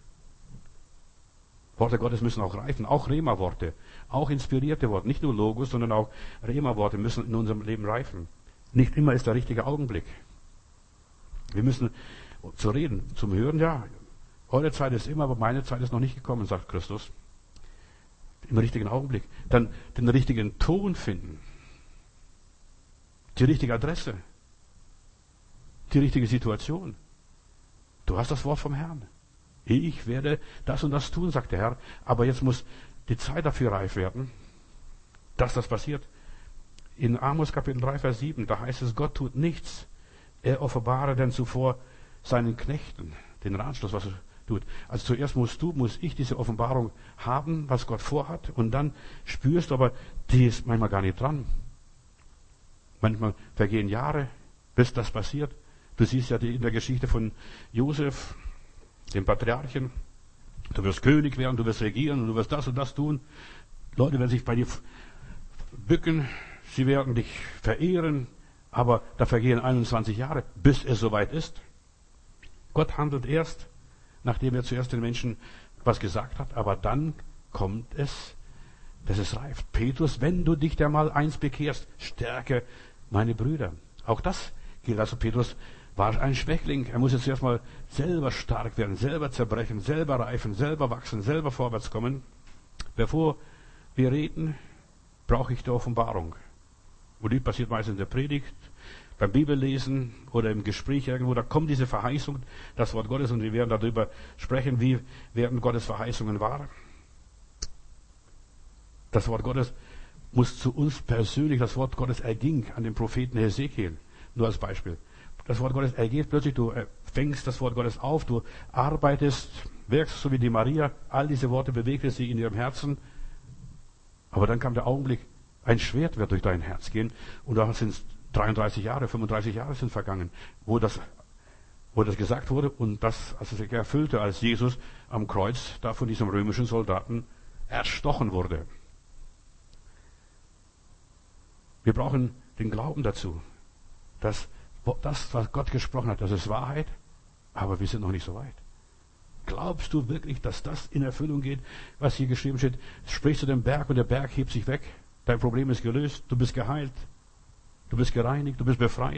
Worte Gottes müssen auch reifen, auch Rema-Worte, auch inspirierte Worte, nicht nur Logos, sondern auch Rema-Worte müssen in unserem Leben reifen. Nicht immer ist der richtige Augenblick. Wir müssen zu reden, zum Hören, ja, eure Zeit ist immer, aber meine Zeit ist noch nicht gekommen, sagt Christus. Im richtigen Augenblick. Dann den richtigen Ton finden. Die richtige Adresse. Die richtige Situation. Du hast das Wort vom Herrn. Ich werde das und das tun, sagt der Herr. Aber jetzt muss die Zeit dafür reif werden, dass das passiert. In Amos Kapitel drei, Vers sieben, da heißt es, Gott tut nichts. Er offenbare denn zuvor seinen Knechten den Ratschluss, was er tut. Also zuerst musst du, muss ich diese Offenbarung haben, was Gott vorhat. Und dann spürst du aber, die ist manchmal gar nicht dran. Manchmal vergehen Jahre, bis das passiert. Du siehst ja die, in der Geschichte von Josef, dem Patriarchen, du wirst König werden, du wirst regieren und du wirst das und das tun. Leute werden sich bei dir bücken, sie werden dich verehren, aber da vergehen einundzwanzig Jahre, bis es soweit ist. Gott handelt erst, nachdem er zuerst den Menschen was gesagt hat, aber dann kommt es, dass es reift. Petrus, wenn du dich da mal eins bekehrst, stärke meine Brüder. Auch das gilt. Also Petrus war ein Schwächling. Er muss jetzt erstmal selber stark werden, selber zerbrechen, selber reifen, selber wachsen, selber vorwärts kommen. Bevor wir reden, brauche ich die Offenbarung. Und die passiert meistens in der Predigt, beim Bibellesen oder im Gespräch irgendwo. Da kommt diese Verheißung, das Wort Gottes, und wir werden darüber sprechen, wie werden Gottes Verheißungen wahr. Das Wort Gottes muss zu uns persönlich, das Wort Gottes erging an den Propheten Hesekiel. Nur als Beispiel. Das Wort Gottes ergeht plötzlich, du fängst das Wort Gottes auf, du arbeitest, wirkst so wie die Maria, all diese Worte bewegte sie in ihrem Herzen. Aber dann kam der Augenblick, ein Schwert wird durch dein Herz gehen, und da sind dreiunddreißig Jahre, fünfunddreißig Jahre sind vergangen, wo das, wo das gesagt wurde, und das, als es sich erfüllte, als Jesus am Kreuz da von diesem römischen Soldaten erstochen wurde. Wir brauchen den Glauben dazu, dass das, was Gott gesprochen hat, das ist Wahrheit, aber wir sind noch nicht so weit. Glaubst du wirklich, dass das in Erfüllung geht, was hier geschrieben steht? Sprich zu dem Berg und der Berg hebt sich weg. Dein Problem ist gelöst, du bist geheilt, du bist gereinigt, du bist befreit.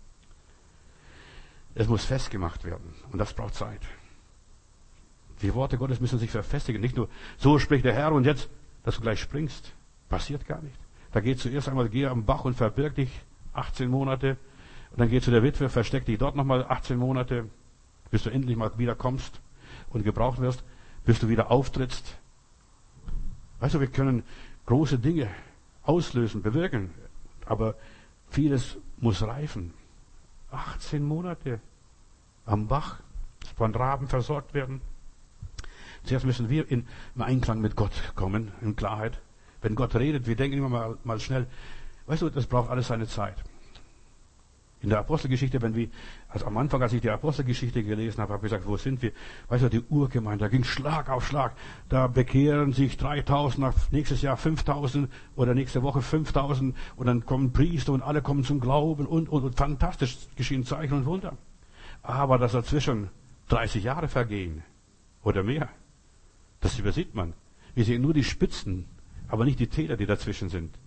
Es muss festgemacht werden, und das braucht Zeit. Die Worte Gottes müssen sich verfestigen, nicht nur, so spricht der Herr, und jetzt, dass du gleich springst. Passiert gar nicht. Da geht zuerst einmal, geh am Bach und verbirg dich achtzehn Monate, und dann geh zu der Witwe, versteck dich dort nochmal achtzehn Monate, bis du endlich mal wieder kommst und gebraucht wirst, bis du wieder auftrittst. Weißt du, wir können große Dinge auslösen, bewirken, aber vieles muss reifen. achtzehn Monate am Bach, von Raben versorgt werden. Zuerst müssen wir in, im Einklang mit Gott kommen, in Klarheit. Wenn Gott redet, wir denken immer mal, mal schnell, weißt du, das braucht alles seine Zeit. In der Apostelgeschichte, wenn wir, also am Anfang, als ich die Apostelgeschichte gelesen habe, habe ich gesagt, wo sind wir? Weißt du, die Urgemeinde, da ging Schlag auf Schlag. Da bekehren sich dreitausend, nächstes Jahr fünftausend oder nächste Woche fünftausend, und dann kommen Priester und alle kommen zum Glauben, und, und, und fantastisch geschehen Zeichen und Wunder. Aber dass dazwischen dreißig Jahre vergehen oder mehr, das übersieht man. Wir sehen nur die Spitzen, aber nicht die Täler, die dazwischen sind.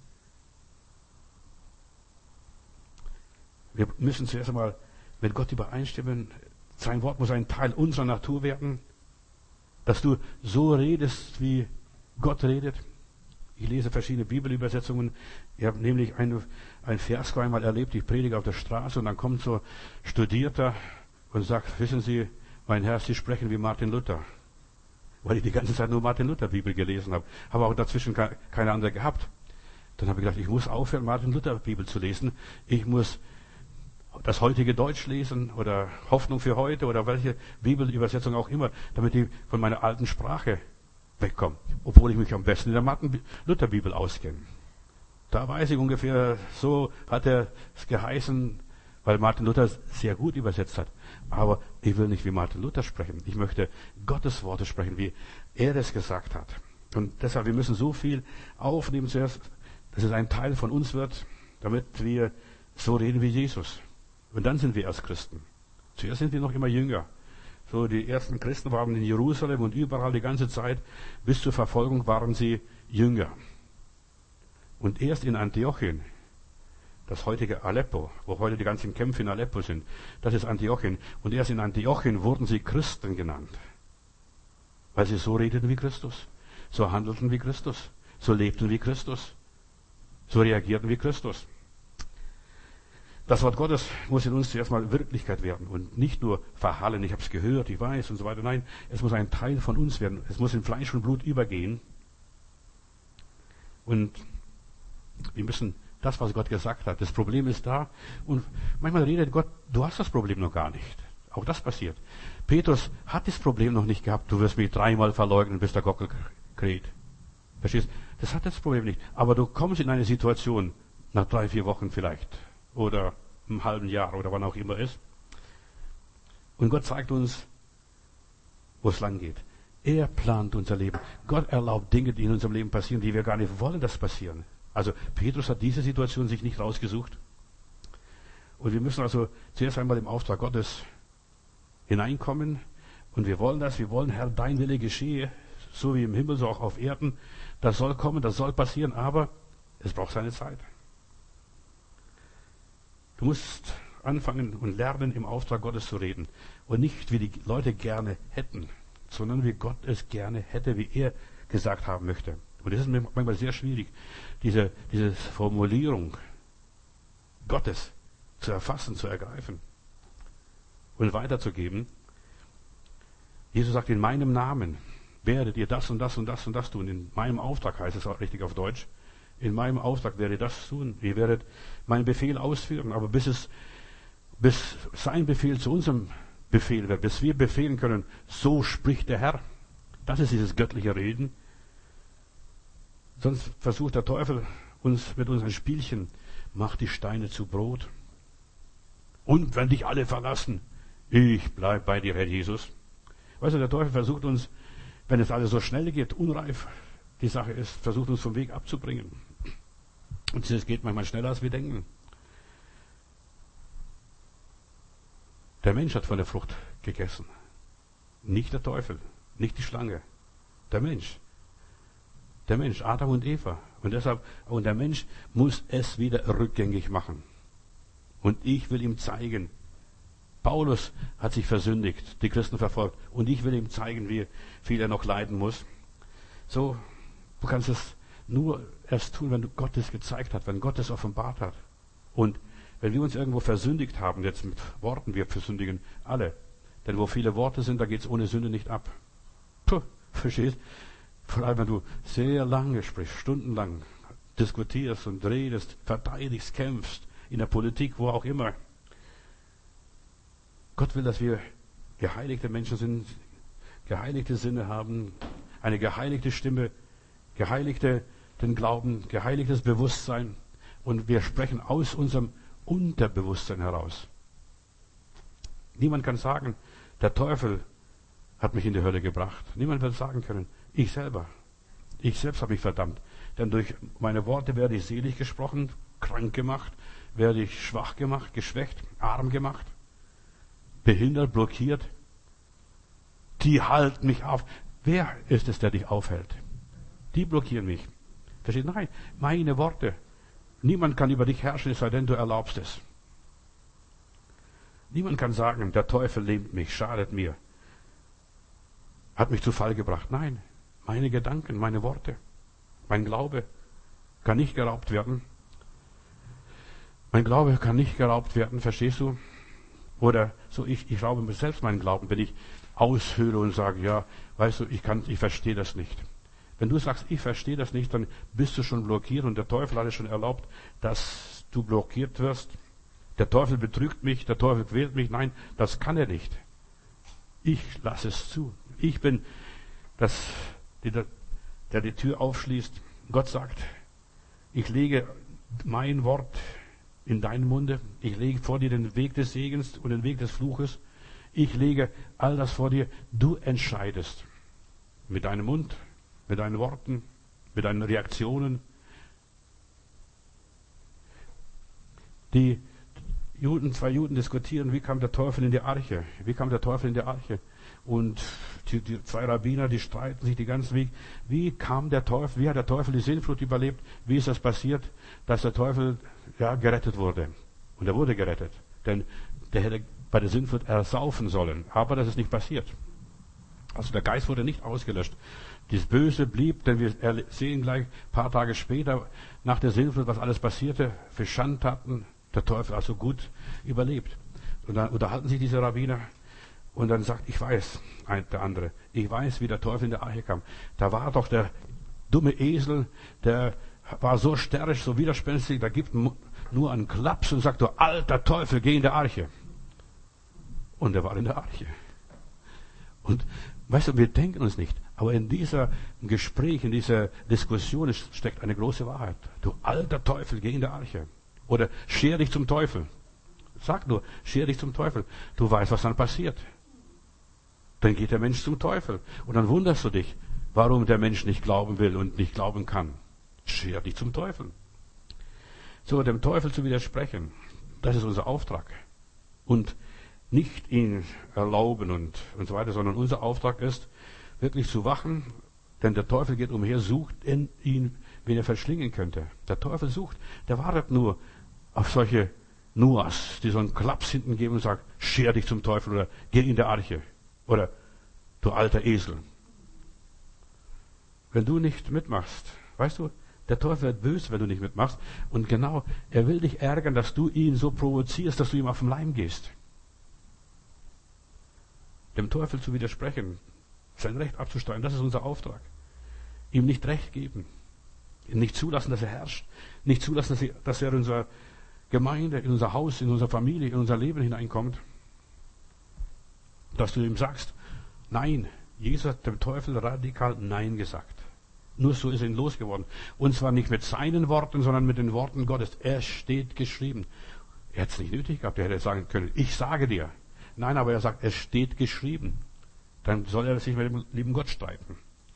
Wir müssen zuerst einmal mit Gott übereinstimmen. Sein Wort muss ein Teil unserer Natur werden. Dass du so redest, wie Gott redet. Ich lese verschiedene Bibelübersetzungen. Ich habe nämlich ein, ein Vers einmal erlebt. Ich predige auf der Straße, und dann kommt so Studierter und sagt, wissen Sie, mein Herr, Sie sprechen wie Martin Luther. Weil ich die ganze Zeit nur Martin Luther Bibel gelesen habe. Habe auch dazwischen keine andere gehabt. Dann habe ich gedacht, ich muss aufhören, Martin Luther Bibel zu lesen. Ich muss das heutige Deutsch lesen oder Hoffnung für heute oder welche Bibelübersetzung auch immer, damit ich von meiner alten Sprache wegkomme. Obwohl ich mich am besten in der Martin Luther Bibel auskenne. Da weiß ich ungefähr, so hat er es geheißen, weil Martin Luther sehr gut übersetzt hat. Aber ich will nicht wie Martin Luther sprechen. Ich möchte Gottes Worte sprechen, wie er es gesagt hat. Und deshalb, wir müssen so viel aufnehmen zuerst, dass es ein Teil von uns wird, damit wir so reden wie Jesus. Und dann sind wir erst Christen. Zuerst sind wir noch immer Jünger. So, die ersten Christen waren in Jerusalem und überall die ganze Zeit, bis zur Verfolgung waren sie Jünger. Und erst in Antiochien, das heutige Aleppo, wo heute die ganzen Kämpfe in Aleppo sind, das ist Antiochien. Und erst in Antiochien wurden sie Christen genannt. Weil sie so redeten wie Christus, so handelten wie Christus, so lebten wie Christus, so reagierten wie Christus. Das Wort Gottes muss in uns zuerst mal Wirklichkeit werden und nicht nur verhallen, ich habe es gehört, ich weiß und so weiter. Nein, es muss ein Teil von uns werden. Es muss in Fleisch und Blut übergehen. Und wir müssen das, was Gott gesagt hat, das Problem ist da. Und manchmal redet Gott, du hast das Problem noch gar nicht. Auch das passiert. Petrus hat das Problem noch nicht gehabt. Du wirst mich dreimal verleugnen, bis der Gockel kräht. Verstehst? Das hat das Problem nicht. Aber du kommst in eine Situation, nach drei, vier Wochen vielleicht, oder einem halben Jahr, oder wann auch immer ist. Und Gott zeigt uns, wo es lang geht. Er plant unser Leben. Gott erlaubt Dinge, die in unserem Leben passieren, die wir gar nicht wollen, dass passieren. Also Petrus hat diese Situation sich nicht rausgesucht. Und wir müssen also zuerst einmal im Auftrag Gottes hineinkommen. Und wir wollen das, wir wollen, Herr, dein Wille geschehe, so wie im Himmel, so auch auf Erden. Das soll kommen, das soll passieren, aber es braucht seine Zeit. Du musst anfangen und lernen, im Auftrag Gottes zu reden. Und nicht, wie die Leute gerne hätten, sondern wie Gott es gerne hätte, wie er gesagt haben möchte. Und das ist mir manchmal sehr schwierig, diese, diese Formulierung Gottes zu erfassen, zu ergreifen und weiterzugeben. Jesus sagt, in meinem Namen werdet ihr das und das und das und das tun. In meinem Auftrag heißt es auch richtig auf Deutsch. In meinem Auftrag werdet ihr das tun. Ihr werdet meinen Befehl ausführen. Aber bis es, bis sein Befehl zu unserem Befehl wird, bis wir befehlen können, so spricht der Herr. Das ist dieses göttliche Reden. Sonst versucht der Teufel uns mit unseren Spielchen, macht die Steine zu Brot. Und wenn dich alle verlassen, ich bleib bei dir, Herr Jesus. Weißt du, der Teufel versucht uns, wenn es alles so schnell geht, unreif die Sache ist, versucht uns vom Weg abzubringen. Und es geht manchmal schneller, als wir denken. Der Mensch hat von der Frucht gegessen. Nicht der Teufel, nicht die Schlange. Der Mensch. Der Mensch, Adam und Eva. Und deshalb, und der Mensch muss es wieder rückgängig machen. Und ich will ihm zeigen, Paulus hat sich versündigt, die Christen verfolgt. Und ich will ihm zeigen, wie viel er noch leiden muss. So, du kannst es nur erst tun, wenn Gott es gezeigt hat, wenn Gott es offenbart hat. Und wenn wir uns irgendwo versündigt haben, jetzt mit Worten, wir versündigen alle. Denn wo viele Worte sind, da geht es ohne Sünde nicht ab. Puh, verstehst? Vor allem, wenn du sehr lange sprichst, stundenlang diskutierst und redest, verteidigst, kämpfst, in der Politik, wo auch immer. Gott will, dass wir geheiligte Menschen sind, geheiligte Sinne haben, eine geheiligte Stimme, geheiligte den Glauben, geheiligtes Bewusstsein. Und wir sprechen aus unserem Unterbewusstsein heraus. Niemand kann sagen, der Teufel hat mich in die Hölle gebracht. Niemand wird sagen können, ich selber. Ich selbst habe mich verdammt. Denn durch meine Worte werde ich selig gesprochen, krank gemacht, werde ich schwach gemacht, geschwächt, arm gemacht, behindert, blockiert. Die halten mich auf. Wer ist es, der dich aufhält? Die blockieren mich. Versteht? Nein, meine Worte. Niemand kann über dich herrschen, es sei denn, du erlaubst es. Niemand kann sagen, der Teufel lähmt mich, schadet mir, hat mich zu Fall gebracht. Nein, meine Gedanken, meine Worte, mein Glaube kann nicht geraubt werden. Mein Glaube kann nicht geraubt werden, verstehst du? Oder so, ich, ich raube mir selbst meinen Glauben, wenn ich aushöhle und sage, ja, weißt du, ich kann, ich verstehe das nicht. Wenn du sagst, ich verstehe das nicht, dann bist du schon blockiert und der Teufel hat es schon erlaubt, dass du blockiert wirst. Der Teufel betrügt mich, der Teufel quält mich. Nein, das kann er nicht. Ich lasse es zu. Ich bin das, der, der die Tür aufschließt. Gott sagt, ich lege mein Wort in deinen Munde. Ich lege vor dir den Weg des Segens und den Weg des Fluches. Ich lege all das vor dir. Du entscheidest. Mit deinem Mund, mit deinen Worten, mit deinen Reaktionen. Die Juden, zwei Juden diskutieren, wie kam der Teufel in die Arche? Wie kam der Teufel in die Arche? Und die, die zwei Rabbiner, die streiten sich die ganzen Weg. Wie kam der Teufel, wie hat der Teufel die Sintflut überlebt? Wie ist das passiert, dass der Teufel, ja, gerettet wurde? Und er wurde gerettet. Denn der hätte bei der Sintflut ersaufen sollen. Aber das ist nicht passiert. Also der Geist wurde nicht ausgelöscht. Das Böse blieb, denn wir sehen gleich ein paar Tage später nach der Sintflut, was alles passierte. Für Schandtaten, der Teufel also gut überlebt. Und dann unterhalten sich diese Rabbiner und dann sagt, ich weiß, ein, der andere, ich weiß, wie der Teufel in der Arche kam. Da war doch der dumme Esel, der war so stärrisch, so widerspenstig, da gibt nur einen Klaps und sagt, du alter Teufel, geh in der Arche. Und er war in der Arche. Und weißt du, wir denken uns nicht, aber in dieser Gespräch, in dieser Diskussion steckt eine große Wahrheit. Du alter Teufel, geh in der Arche. Oder scher dich zum Teufel. Sag nur, scher dich zum Teufel. Du weißt, was dann passiert. Dann geht der Mensch zum Teufel. Und dann wunderst du dich, warum der Mensch nicht glauben will und nicht glauben kann. Scher dich zum Teufel. So, dem Teufel zu widersprechen, das ist unser Auftrag. Und nicht ihn erlauben und, und so weiter, sondern unser Auftrag ist, wirklich zu wachen, denn der Teufel geht umher, sucht in ihn, wen er verschlingen könnte. Der Teufel sucht, der wartet nur auf solche Noahs, die so einen Klaps hinten geben und sagen, scher dich zum Teufel oder geh in der Arche oder du alter Esel. Wenn du nicht mitmachst, weißt du, der Teufel wird böse, wenn du nicht mitmachst und genau, er will dich ärgern, dass du ihn so provozierst, dass du ihm auf den Leim gehst. Dem Teufel zu widersprechen, sein Recht abzusteuern, das ist unser Auftrag. Ihm nicht Recht geben, ihm nicht zulassen, dass er herrscht, nicht zulassen, dass er, dass er in unserer Gemeinde, in unser Haus, in unsere Familie, in unser Leben hineinkommt. Dass du ihm sagst, nein, Jesus hat dem Teufel radikal Nein gesagt. Nur so ist er ihn losgeworden. Und zwar nicht mit seinen Worten, sondern mit den Worten Gottes. Es steht geschrieben. Er hat es nicht nötig gehabt, er hätte sagen können, ich sage dir. Nein, aber er sagt, es steht geschrieben. Dann soll er sich mit dem lieben Gott streiten.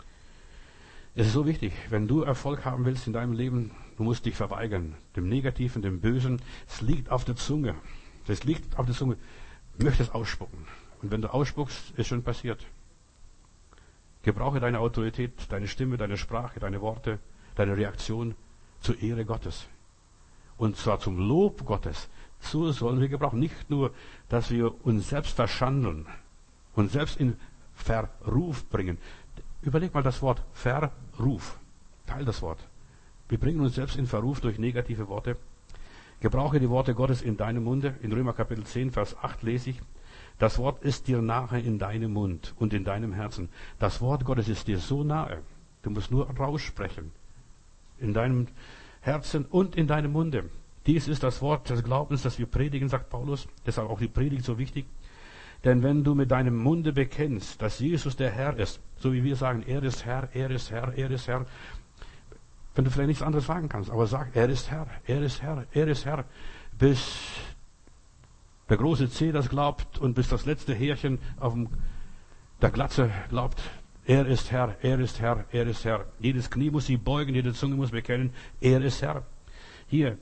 Es ist so wichtig, wenn du Erfolg haben willst in deinem Leben, du musst dich verweigern. Dem Negativen, dem Bösen. Es liegt auf der Zunge. Es liegt auf der Zunge. Du möchtest ausspucken. Und wenn du ausspuckst, ist schon passiert. Gebrauche deine Autorität, deine Stimme, deine Sprache, deine Worte, deine Reaktion zur Ehre Gottes. Und zwar zum Lob Gottes. So sollen wir gebrauchen. Nicht nur, dass wir uns selbst verschandeln, uns selbst in Verruf bringen. Überleg mal das Wort Verruf. Teil das Wort. Wir bringen uns selbst in Verruf durch negative Worte. Gebrauche die Worte Gottes in deinem Munde. In Römer Kapitel zehn, Vers acht lese ich. Das Wort ist dir nahe in deinem Mund und in deinem Herzen. Das Wort Gottes ist dir so nahe. Du musst nur raussprechen. In deinem Herzen und in deinem Munde. Dies ist das Wort des Glaubens, das wir predigen, sagt Paulus. Deshalb auch die Predigt so wichtig. Denn wenn du mit deinem Munde bekennst, dass Jesus der Herr ist, so wie wir sagen, er ist Herr, er ist Herr, er ist Herr. Wenn du vielleicht nichts anderes sagen kannst, aber sag, er ist Herr, er ist Herr, er ist Herr, bis der große C das glaubt und bis das letzte Härchen auf dem, der Glatze glaubt, er ist Herr, er ist Herr, er ist Herr. Jedes Knie muss sich beugen, jede Zunge muss bekennen, er ist Herr. Hier,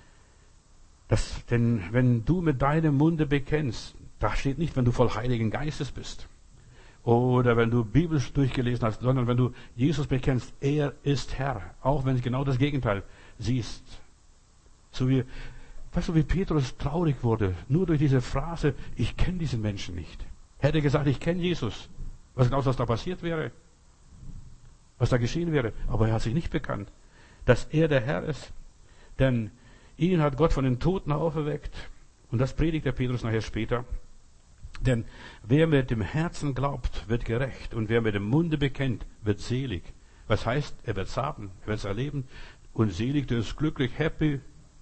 das, denn wenn du mit deinem Munde bekennst, da steht nicht, wenn du voll Heiligen Geistes bist oder wenn du Bibel durchgelesen hast, sondern wenn du Jesus bekennst, er ist Herr, auch wenn du genau das Gegenteil siehst. So wie, weißt du, wie Petrus traurig wurde, nur durch diese Phrase, ich kenne diesen Menschen nicht. Hätte er gesagt, ich kenne Jesus. Was glaubst du, was da passiert wäre? Was da geschehen wäre? Aber er hat sich nicht bekannt, dass er der Herr ist. Denn ihn hat Gott von den Toten auferweckt. Und das predigt der Petrus nachher später. Denn wer mit dem Herzen glaubt, wird gerecht. Und wer mit dem Munde bekennt, wird selig. Was heißt, er wird es haben, er wird es erleben. Und selig, der ist glücklich, happy.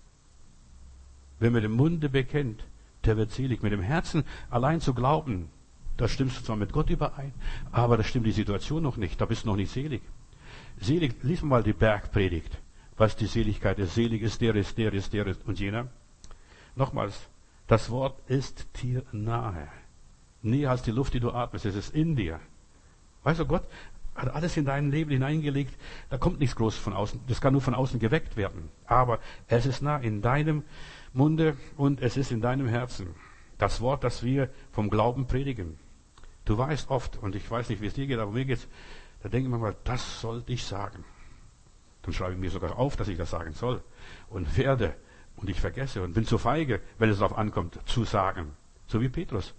Wer mit dem Munde bekennt, der wird selig. Mit dem Herzen allein zu glauben, da stimmst du zwar mit Gott überein, aber da stimmt die Situation noch nicht, da bist du noch nicht selig. Selig, lies mal die Bergpredigt, was die Seligkeit ist. Selig ist der, ist der, ist der ist und jener. Nochmals, das Wort ist dir nahe. Näher als die Luft, die du atmest, es ist in dir. Weißt du, Gott hat alles in dein Leben hineingelegt, da kommt nichts Großes von außen, das kann nur von außen geweckt werden. Aber es ist nah in deinem Munde und es ist in deinem Herzen. Das Wort, das wir vom Glauben predigen. Du weißt oft, und ich weiß nicht, wie es dir geht, aber mir geht's, da denke ich manchmal, das sollte ich sagen. Dann schreibe ich mir sogar auf, dass ich das sagen soll. Und werde, und ich vergesse und bin zu feige, wenn es darauf ankommt, zu sagen. So wie Petrus.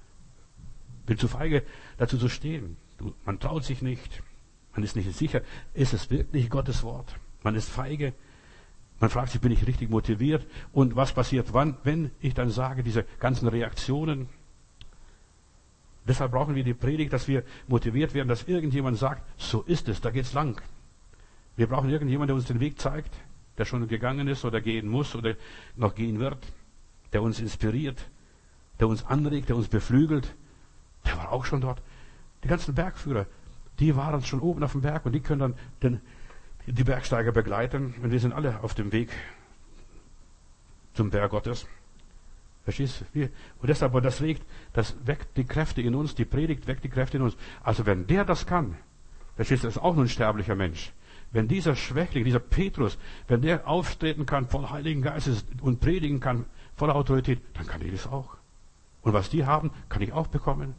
Bin zu feige, dazu zu stehen. Du, man traut sich nicht. Man ist nicht sicher. Ist es wirklich Gottes Wort? Man ist feige. Man fragt sich, bin ich richtig motiviert? Und was passiert wann, wenn ich dann sage, diese ganzen Reaktionen? Deshalb brauchen wir die Predigt, dass wir motiviert werden, dass irgendjemand sagt, so ist es, da geht's lang. Wir brauchen irgendjemanden, der uns den Weg zeigt, der schon gegangen ist oder gehen muss oder noch gehen wird, der uns inspiriert, der uns anregt, der uns beflügelt. Der war auch schon dort. Die ganzen Bergführer, die waren schon oben auf dem Berg und die können dann den, die Bergsteiger begleiten und wir sind alle auf dem Weg zum Berg Gottes. Verstehst du? Und deshalb, und das regt, das weckt die Kräfte in uns, die Predigt weckt die Kräfte in uns. Also wenn der das kann, verstehst du, das ist auch nur ein sterblicher Mensch. Wenn dieser Schwächling, dieser Petrus, wenn der auftreten kann voll Heiligen Geistes und predigen kann voller Autorität, dann kann ich das auch. Und was die haben, kann ich auch bekommen.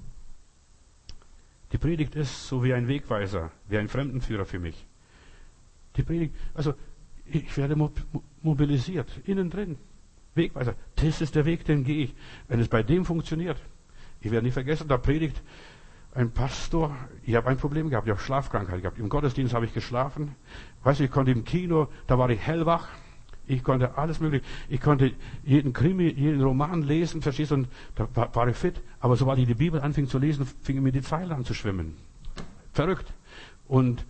Die Predigt ist so wie ein Wegweiser, wie ein Fremdenführer für mich. Die Predigt, also ich werde mobilisiert, innen drin. Wegweiser, das ist der Weg, den gehe ich. Wenn es bei dem funktioniert, ich werde nie vergessen, da predigt ein Pastor, ich habe ein Problem gehabt, ich habe Schlafkrankheit gehabt. Im Gottesdienst habe ich geschlafen. Weißt du, ich konnte im Kino, da war ich hellwach. Ich konnte alles mögliche. Ich konnte jeden Krimi, jeden Roman lesen, verstehst du, und da war, war ich fit. Aber sobald ich die Bibel anfing zu lesen, fingen mir die Zeilen an zu schwimmen. Verrückt. Und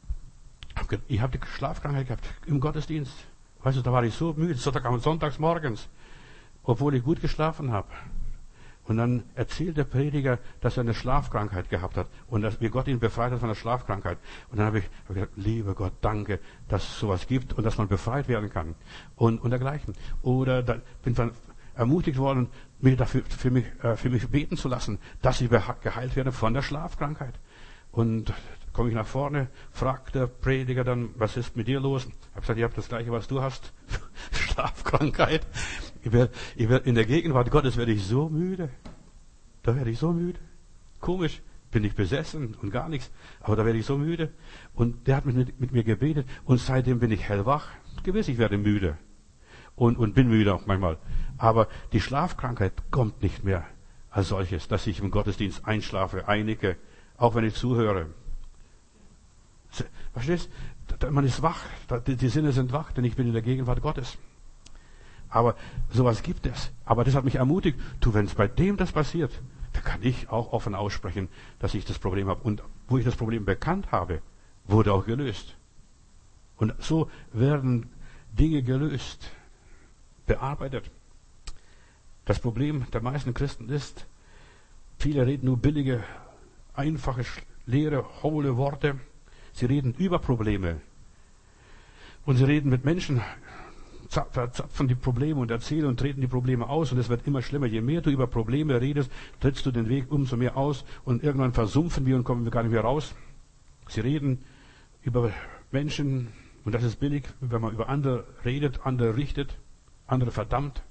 ich habe die Schlafkrankheit gehabt im Gottesdienst. Weißt du, da war ich so müde, sonntags morgens, obwohl ich gut geschlafen habe. Und dann erzählt der Prediger, dass er eine Schlafkrankheit gehabt hat und dass, wie Gott ihn befreit hat von der Schlafkrankheit. Und dann habe ich, hab ich gesagt, lieber Gott, danke, dass es sowas gibt und dass man befreit werden kann. Und, und dergleichen. Oder da bin dann ermutigt worden, mich dafür, für mich, äh, für mich beten zu lassen, dass ich geheilt werde von der Schlafkrankheit. Und komme ich nach vorne, fragt der Prediger dann, was ist mit dir los? Ich habe gesagt, ich habe das Gleiche, was du hast. Schlafkrankheit. Ich werde, ich werde in der Gegenwart Gottes werde ich so müde. Da werde ich so müde. Komisch, bin ich besessen und gar nichts. Aber da werde ich so müde. Und der hat mit, mit mir gebetet. Und seitdem bin ich hellwach. Gewiss, ich werde müde. Und, und bin müde auch manchmal. Aber die Schlafkrankheit kommt nicht mehr als solches, dass ich im Gottesdienst einschlafe, einnicke, auch wenn ich zuhöre. Verstehst du? Man ist wach, die Sinne sind wach, denn ich bin in der Gegenwart Gottes. Aber sowas gibt es. Aber das hat mich ermutigt, du, wenn es bei dem das passiert, dann kann ich auch offen aussprechen, dass ich das Problem habe. Und wo ich das Problem bekannt habe, wurde auch gelöst. Und so werden Dinge gelöst, bearbeitet. Das Problem der meisten Christen ist, viele reden nur billige, einfache, leere, hohle Worte. Sie reden über Probleme. Und sie reden mit Menschen, verzapfen die Probleme und erzählen und treten die Probleme aus. Und es wird immer schlimmer. Je mehr du über Probleme redest, trittst du den Weg umso mehr aus. Und irgendwann versumpfen wir und kommen wir gar nicht mehr raus. Sie reden über Menschen. Und das ist billig, wenn man über andere redet, andere richtet, andere verdammt.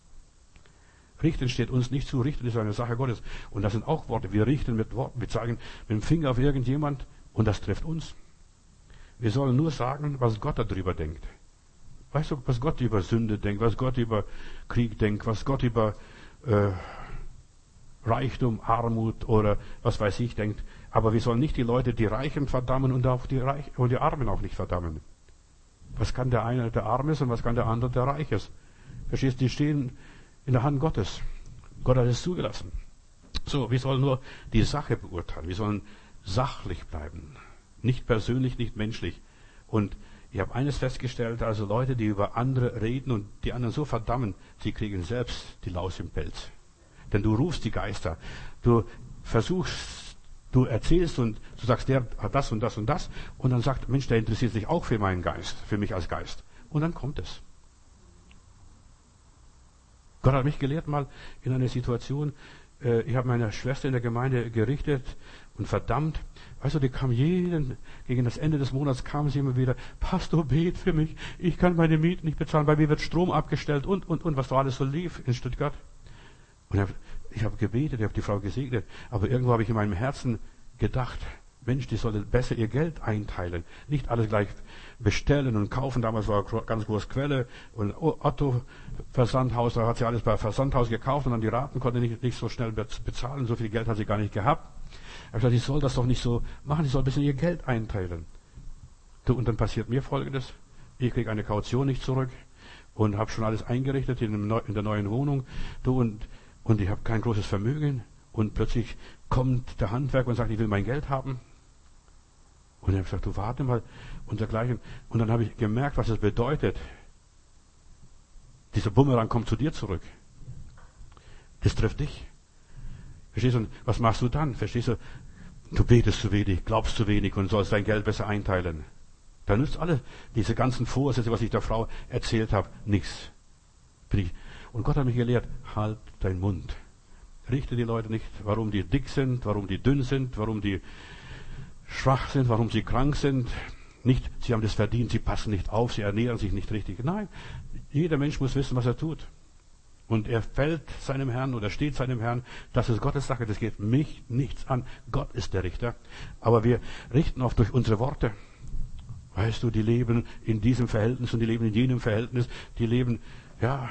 Richten steht uns nicht zu. Richten ist eine Sache Gottes. Und das sind auch Worte. Wir richten mit Worten. Wir zeigen mit dem Finger auf irgendjemand. Und das trifft uns. Wir sollen nur sagen, was Gott darüber denkt. Weißt du, was Gott über Sünde denkt, was Gott über Krieg denkt, was Gott über äh, Reichtum, Armut oder was weiß ich denkt. Aber wir sollen nicht die Leute, die Reichen verdammen und auch die, Reich und die Armen auch nicht verdammen. Was kann der eine, der arm ist und was kann der andere, der reich ist? Verstehst du, die stehen in der Hand Gottes. Gott hat es zugelassen. So, wir sollen nur die Sache beurteilen. Wir sollen sachlich bleiben. Nicht persönlich, nicht menschlich. Und ich habe eines festgestellt, also Leute, die über andere reden und die anderen so verdammen, sie kriegen selbst die Laus im Pelz. Denn du rufst die Geister. Du versuchst, du erzählst und du sagst, der hat das und das und das. Und dann sagt, Mensch, der interessiert sich auch für meinen Geist, für mich als Geist. Und dann kommt es. Gott hat mich gelehrt mal in einer Situation, äh, ich habe meine Schwester in der Gemeinde gerichtet und verdammt. Weißt du, die kam jeden, gegen das Ende des Monats kam sie immer wieder, Pastor, bet für mich, ich kann meine Miete nicht bezahlen, bei mir wird Strom abgestellt und, und, und, was da alles so lief in Stuttgart. Und ich habe gebetet, ich habe die Frau gesegnet, aber irgendwo habe ich in meinem Herzen gedacht, Mensch, die sollte besser ihr Geld einteilen. Nicht alles gleich bestellen und kaufen. Damals war ganz groß Quelle und Otto Versandhaus, da hat sie alles bei Versandhaus gekauft und dann die Raten konnte nicht, nicht so schnell bezahlen. So viel Geld hat sie gar nicht gehabt. Ich habe gesagt, ich soll das doch nicht so machen, ich soll ein bisschen ihr Geld einteilen. Und dann passiert mir Folgendes. Ich kriege eine Kaution nicht zurück und habe schon alles eingerichtet in, dem, in der neuen Wohnung. Du, und, und ich habe kein großes Vermögen. Und plötzlich kommt der Handwerker und sagt, ich will mein Geld haben. Und ich habe gesagt, du warte mal und dergleichen. Und dann habe ich gemerkt, was es bedeutet. Dieser Bumerang kommt zu dir zurück. Das trifft dich. Verstehst du? Und was machst du dann? Verstehst du? Du betest zu wenig, glaubst zu wenig und sollst dein Geld besser einteilen. Da nützt alle diese ganzen Vorsätze, was ich der Frau erzählt habe, nichts. Und Gott hat mich gelehrt, halt deinen Mund. Richte die Leute nicht, warum die dick sind, warum die dünn sind, warum die schwach sind, warum sie krank sind. Nicht, sie haben das verdient, sie passen nicht auf, sie ernähren sich nicht richtig. Nein, jeder Mensch muss wissen, was er tut. Und er fällt seinem Herrn oder steht seinem Herrn. Das ist Gottes Sache, das geht mich nichts an. Gott ist der Richter. Aber wir richten oft durch unsere Worte. Weißt du, die leben in diesem Verhältnis und die leben in jenem Verhältnis. Die leben, ja,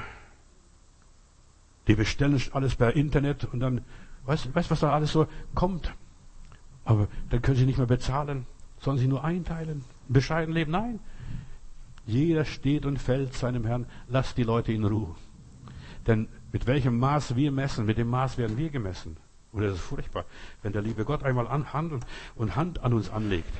die bestellen alles per Internet und dann, weißt du, was da alles so kommt? Aber dann können sie nicht mehr bezahlen. Sollen sie nur einteilen? Bescheiden leben? Nein. Jeder steht und fällt seinem Herrn. Lasst die Leute in Ruhe. Denn mit welchem Maß wir messen, mit dem Maß werden wir gemessen. Und das ist furchtbar, wenn der liebe Gott einmal anhandelt und Hand an uns anlegt.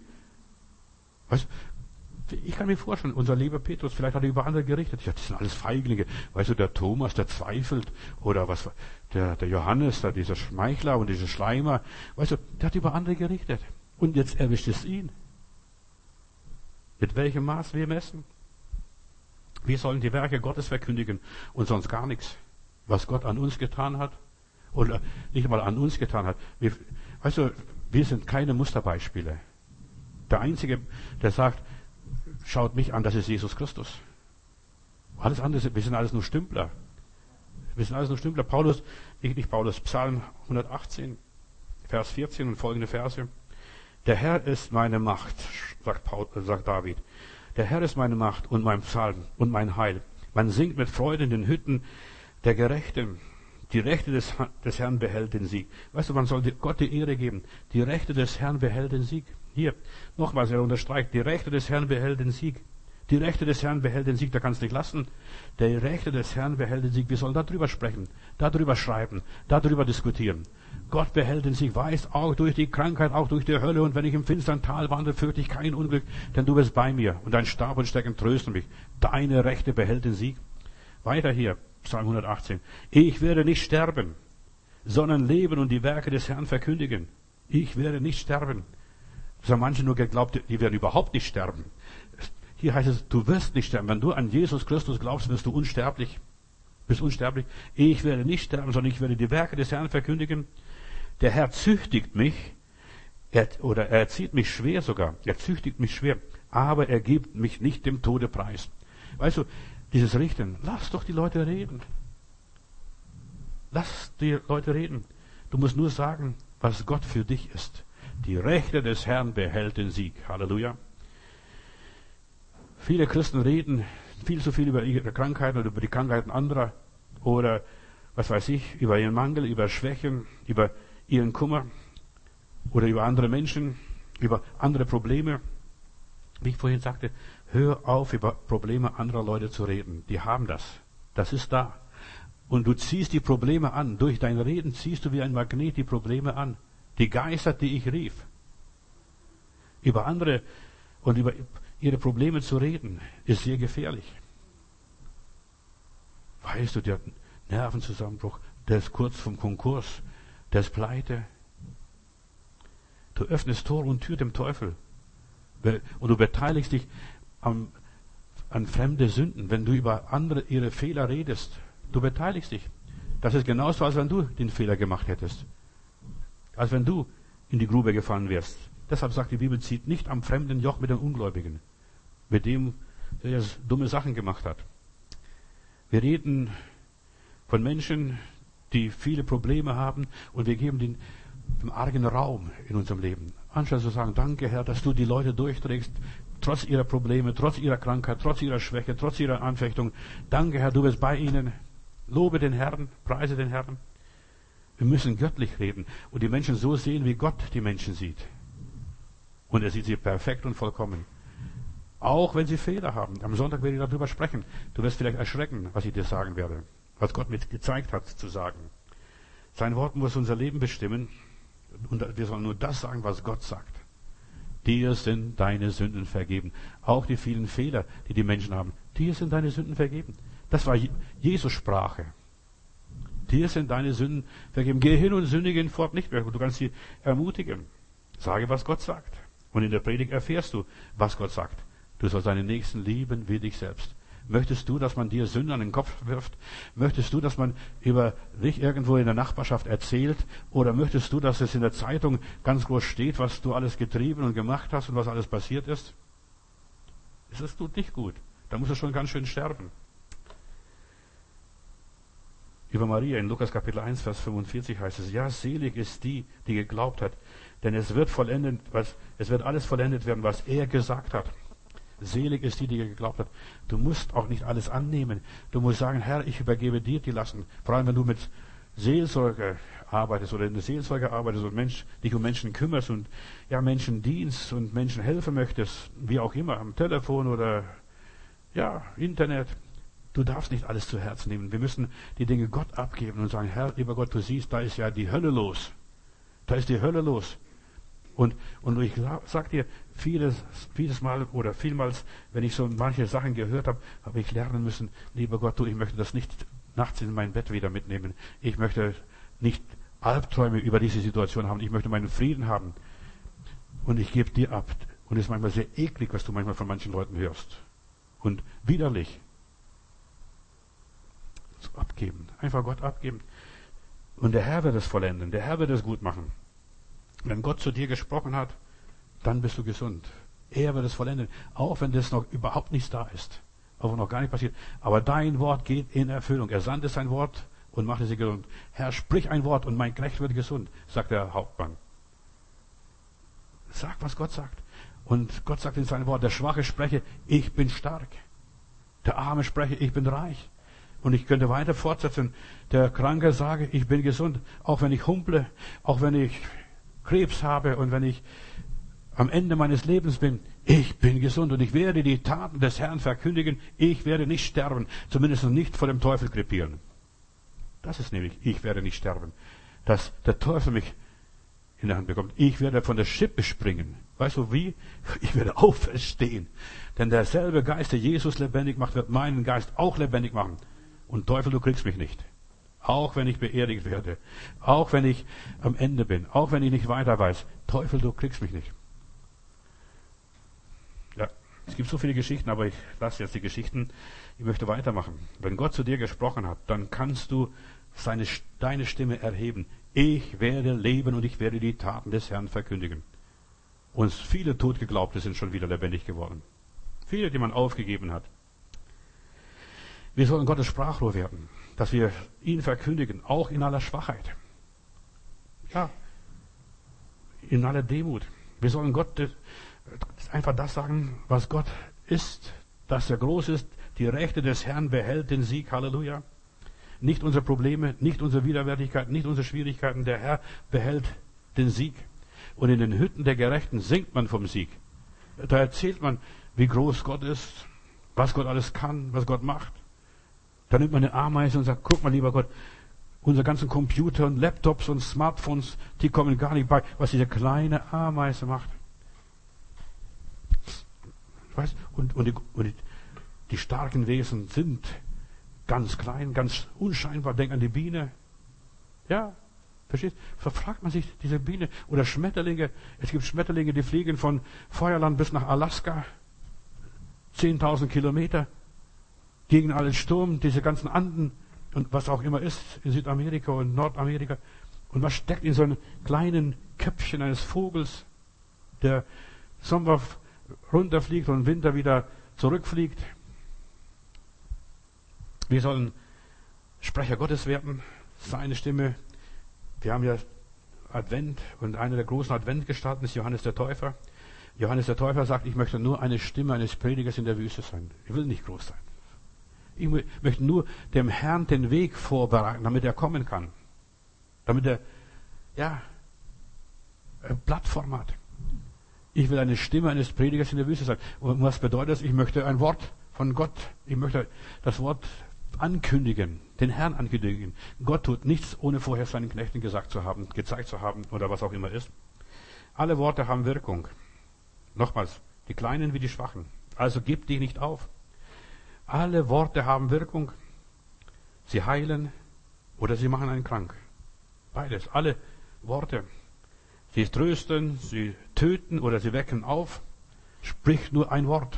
Weißt du, ich kann mir vorstellen, unser lieber Petrus, vielleicht hat er über andere gerichtet. Ja, das sind alles Feiglinge. Weißt du, der Thomas, der zweifelt. Oder was, der, der Johannes, der, dieser Schmeichler und dieser Schleimer. Weißt du, der hat über andere gerichtet. Und jetzt erwischt es ihn. Mit welchem Maß wir messen? Wir sollen die Werke Gottes verkündigen und sonst gar nichts. Was Gott an uns getan hat. Oder nicht mal an uns getan hat. Wir, weißt du, wir sind keine Musterbeispiele. Der Einzige, der sagt, schaut mich an, das ist Jesus Christus. Alles andere, wir sind alles nur Stümpler. Wir sind alles nur Stümpler. Paulus, nicht, nicht Paulus, Psalm hundertachtzehn, Vers vierzehn und folgende Verse. Der Herr ist meine Macht, sagt, Paul, sagt David. Der Herr ist meine Macht und mein Psalm und mein Heil. Man singt mit Freude in den Hütten der Gerechten. Die Rechte des, des Herrn behält den Sieg. Weißt du, man soll Gott die Ehre geben. Die Rechte des Herrn behält den Sieg. Hier, nochmals, er unterstreicht, die Rechte des Herrn behält den Sieg. Die Rechte des Herrn behält den Sieg, da kannst du nicht lassen. Die Rechte des Herrn behält den Sieg. Wir sollen darüber sprechen, darüber schreiben, darüber diskutieren. Gott behält den Sieg, weiß auch durch die Krankheit, auch durch die Hölle. Und wenn ich im finstern Tal wandere, fürchte ich kein Unglück, denn du bist bei mir. Und dein Stab und Stecken trösten mich. Deine Rechte behält den Sieg. Weiter hier, Psalm hundertachtzehn. Ich werde nicht sterben, sondern leben und die Werke des Herrn verkündigen. Ich werde nicht sterben. Das haben manche nur geglaubt, die werden überhaupt nicht sterben. Hier heißt es, du wirst nicht sterben. Wenn du an Jesus Christus glaubst, wirst du unsterblich. Bist unsterblich. Ich werde nicht sterben, sondern ich werde die Werke des Herrn verkündigen. Der Herr züchtigt mich, er, oder er erzieht mich schwer sogar. Er züchtigt mich schwer, aber er gibt mich nicht dem Tode preis. Weißt du, dieses Richten, lass doch die Leute reden. Lass die Leute reden. Du musst nur sagen, was Gott für dich ist. Die Rechte des Herrn behält den Sieg. Halleluja. Viele Christen reden viel zu viel über ihre Krankheiten oder über die Krankheiten anderer oder, was weiß ich, über ihren Mangel, über Schwächen, über ihren Kummer oder über andere Menschen, über andere Probleme. Wie ich vorhin sagte, hör auf, über Probleme anderer Leute zu reden. Die haben das. Das ist da. Und du ziehst die Probleme an. Durch dein Reden ziehst du wie ein Magnet die Probleme an. Die Geister, die ich rief. Über andere und über ihre Probleme zu reden, ist sehr gefährlich. Weißt du, der hat einen Nervenzusammenbruch, der ist kurz vom Konkurs, der ist pleite. Du öffnest Tor und Tür dem Teufel. Und du beteiligst dich an, an fremde Sünden, wenn du über andere ihre Fehler redest. Du beteiligst dich. Das ist genauso, als wenn du den Fehler gemacht hättest. Als wenn du in die Grube gefallen wärst. Deshalb sagt die Bibel, zieht nicht am fremden Joch mit den Ungläubigen. Mit dem, der dumme Sachen gemacht hat. Wir reden von Menschen, die viele Probleme haben, und wir geben den, dem argen Raum in unserem Leben. Anstatt zu sagen, danke Herr, dass du die Leute durchträgst, trotz ihrer Probleme, trotz ihrer Krankheit, trotz ihrer Schwäche, trotz ihrer Anfechtung. Danke Herr, du bist bei ihnen. Lobe den Herrn, preise den Herrn. Wir müssen göttlich reden und die Menschen so sehen, wie Gott die Menschen sieht. Und er sieht sie perfekt und vollkommen. Auch wenn sie Fehler haben. Am Sonntag werde ich darüber sprechen. Du wirst vielleicht erschrecken, was ich dir sagen werde. Was Gott mir gezeigt hat zu sagen. Sein Wort muss unser Leben bestimmen. Und wir sollen nur das sagen, was Gott sagt. Dir sind deine Sünden vergeben. Auch die vielen Fehler, die die Menschen haben. Dir sind deine Sünden vergeben. Das war Jesus Sprache. Dir sind deine Sünden vergeben. Geh hin und sündige hinfort nicht mehr. Du kannst sie ermutigen. Sage, was Gott sagt. Und in der Predigt erfährst du, was Gott sagt. Du sollst deinen Nächsten lieben wie dich selbst. Möchtest du, dass man dir Sünden an den Kopf wirft? Möchtest du, dass man über dich irgendwo in der Nachbarschaft erzählt? Oder möchtest du, dass es in der Zeitung ganz groß steht, was du alles getrieben und gemacht hast und was alles passiert ist? Das tut nicht gut. Da musst du schon ganz schön sterben. Über Maria in Lukas Kapitel eins, Vers fünfundvierzig heißt es, ja, selig ist die, die geglaubt hat, denn es wird vollendet, was, es wird alles vollendet werden, was er gesagt hat. Selig ist die, die geglaubt hat. Du musst auch nicht alles annehmen. Du musst sagen, Herr, ich übergebe dir die Lasten. Vor allem, wenn du mit Seelsorge arbeitest oder in der Seelsorge arbeitest und Mensch, dich um Menschen kümmerst und ja, Menschen dienst und Menschen helfen möchtest, wie auch immer, am Telefon oder ja, Internet. Du darfst nicht alles zu Herzen nehmen. Wir müssen die Dinge Gott abgeben und sagen, Herr, lieber Gott, du siehst, da ist ja die Hölle los. Da ist die Hölle los. Und, und ich sag dir, vieles, vieles Mal oder vielmals, wenn ich so manche Sachen gehört habe, habe ich lernen müssen, lieber Gott, du, ich möchte das nicht nachts in mein Bett wieder mitnehmen. Ich möchte nicht Albträume über diese Situation haben. Ich möchte meinen Frieden haben. Und ich gebe dir ab. Und es ist manchmal sehr eklig, was du manchmal von manchen Leuten hörst. Und widerlich. Abgeben. Einfach Gott abgeben. Und der Herr wird es vollenden. Der Herr wird es gut machen. Wenn Gott zu dir gesprochen hat, dann bist du gesund. Er wird es vollenden. Auch wenn das noch überhaupt nichts da ist. Auch noch gar nicht passiert. Aber dein Wort geht in Erfüllung. Er sandte sein Wort und machte sie gesund. Herr, sprich ein Wort und mein Knecht wird gesund, sagt der Hauptmann. Sag, was Gott sagt. Und Gott sagt in seinem Wort, der Schwache spreche, ich bin stark. Der Arme spreche, ich bin reich. Und ich könnte weiter fortsetzen. Der Kranke sage, ich bin gesund. Auch wenn ich humple, auch wenn ich Krebs habe und wenn ich am Ende meines Lebens bin, ich bin gesund und ich werde die Taten des Herrn verkündigen. Ich werde nicht sterben, zumindest nicht vor dem Teufel krepieren. Das ist nämlich, ich werde nicht sterben. Dass der Teufel mich in der Hand bekommt. Ich werde von der Schippe springen. Weißt du wie? Ich werde auferstehen. Denn derselbe Geist, der Jesus lebendig macht, wird meinen Geist auch lebendig machen. Und Teufel, du kriegst mich nicht. Auch wenn ich beerdigt werde. Auch wenn ich am Ende bin. Auch wenn ich nicht weiter weiß. Teufel, du kriegst mich nicht. Ja, es gibt so viele Geschichten, aber ich lasse jetzt die Geschichten. Ich möchte weitermachen. Wenn Gott zu dir gesprochen hat, dann kannst du seine, deine Stimme erheben. Ich werde leben und ich werde die Taten des Herrn verkündigen. Und viele Totgeglaubte sind schon wieder lebendig geworden. Viele, die man aufgegeben hat. Wir sollen Gottes Sprachrohr werden, dass wir ihn verkündigen, auch in aller Schwachheit. Ja, in aller Demut. Wir sollen Gott einfach das sagen, was Gott ist, dass er groß ist, die Rechte des Herrn behält den Sieg, Halleluja. Nicht unsere Probleme, nicht unsere Widerwärtigkeiten, nicht unsere Schwierigkeiten, der Herr behält den Sieg. Und in den Hütten der Gerechten singt man vom Sieg. Da erzählt man, wie groß Gott ist, was Gott alles kann, was Gott macht. Da nimmt man eine Ameise und sagt, guck mal, lieber Gott, unsere ganzen Computer und Laptops und Smartphones, die kommen gar nicht bei, was diese kleine Ameise macht. Weißt? Und, und, die, und die, die starken Wesen sind ganz klein, ganz unscheinbar. Denk an die Biene. Ja, verstehst? Verfragt man sich diese Biene oder Schmetterlinge. Es gibt Schmetterlinge, die fliegen von Feuerland bis nach Alaska. zehntausend Kilometer. Gegen allen Sturm, diese ganzen Anden und was auch immer ist in Südamerika und Nordamerika. Und was steckt in so einem kleinen Köpfchen eines Vogels, der Sommer runterfliegt und Winter wieder zurückfliegt? Wir sollen Sprecher Gottes werden, seine Stimme. Wir haben ja Advent und einer der großen Adventgestalten ist Johannes der Täufer. Johannes der Täufer sagt, ich möchte nur eine Stimme eines Predigers in der Wüste sein. Ich will nicht groß sein. Ich möchte nur dem Herrn den Weg vorbereiten, damit er kommen kann. Damit er, ja, eine Plattform hat. Ich will eine Stimme eines Predigers in der Wüste sein. Und was bedeutet das? Ich möchte ein Wort von Gott, ich möchte das Wort ankündigen, den Herrn ankündigen. Gott tut nichts, ohne vorher seinen Knechten gesagt zu haben, gezeigt zu haben oder was auch immer ist. Alle Worte haben Wirkung. Nochmals, die Kleinen wie die Schwachen. Also gib dich nicht auf. Alle Worte haben Wirkung. Sie heilen oder sie machen einen krank. Beides. Alle Worte. Sie trösten, sie töten oder sie wecken auf. Sprich nur ein Wort.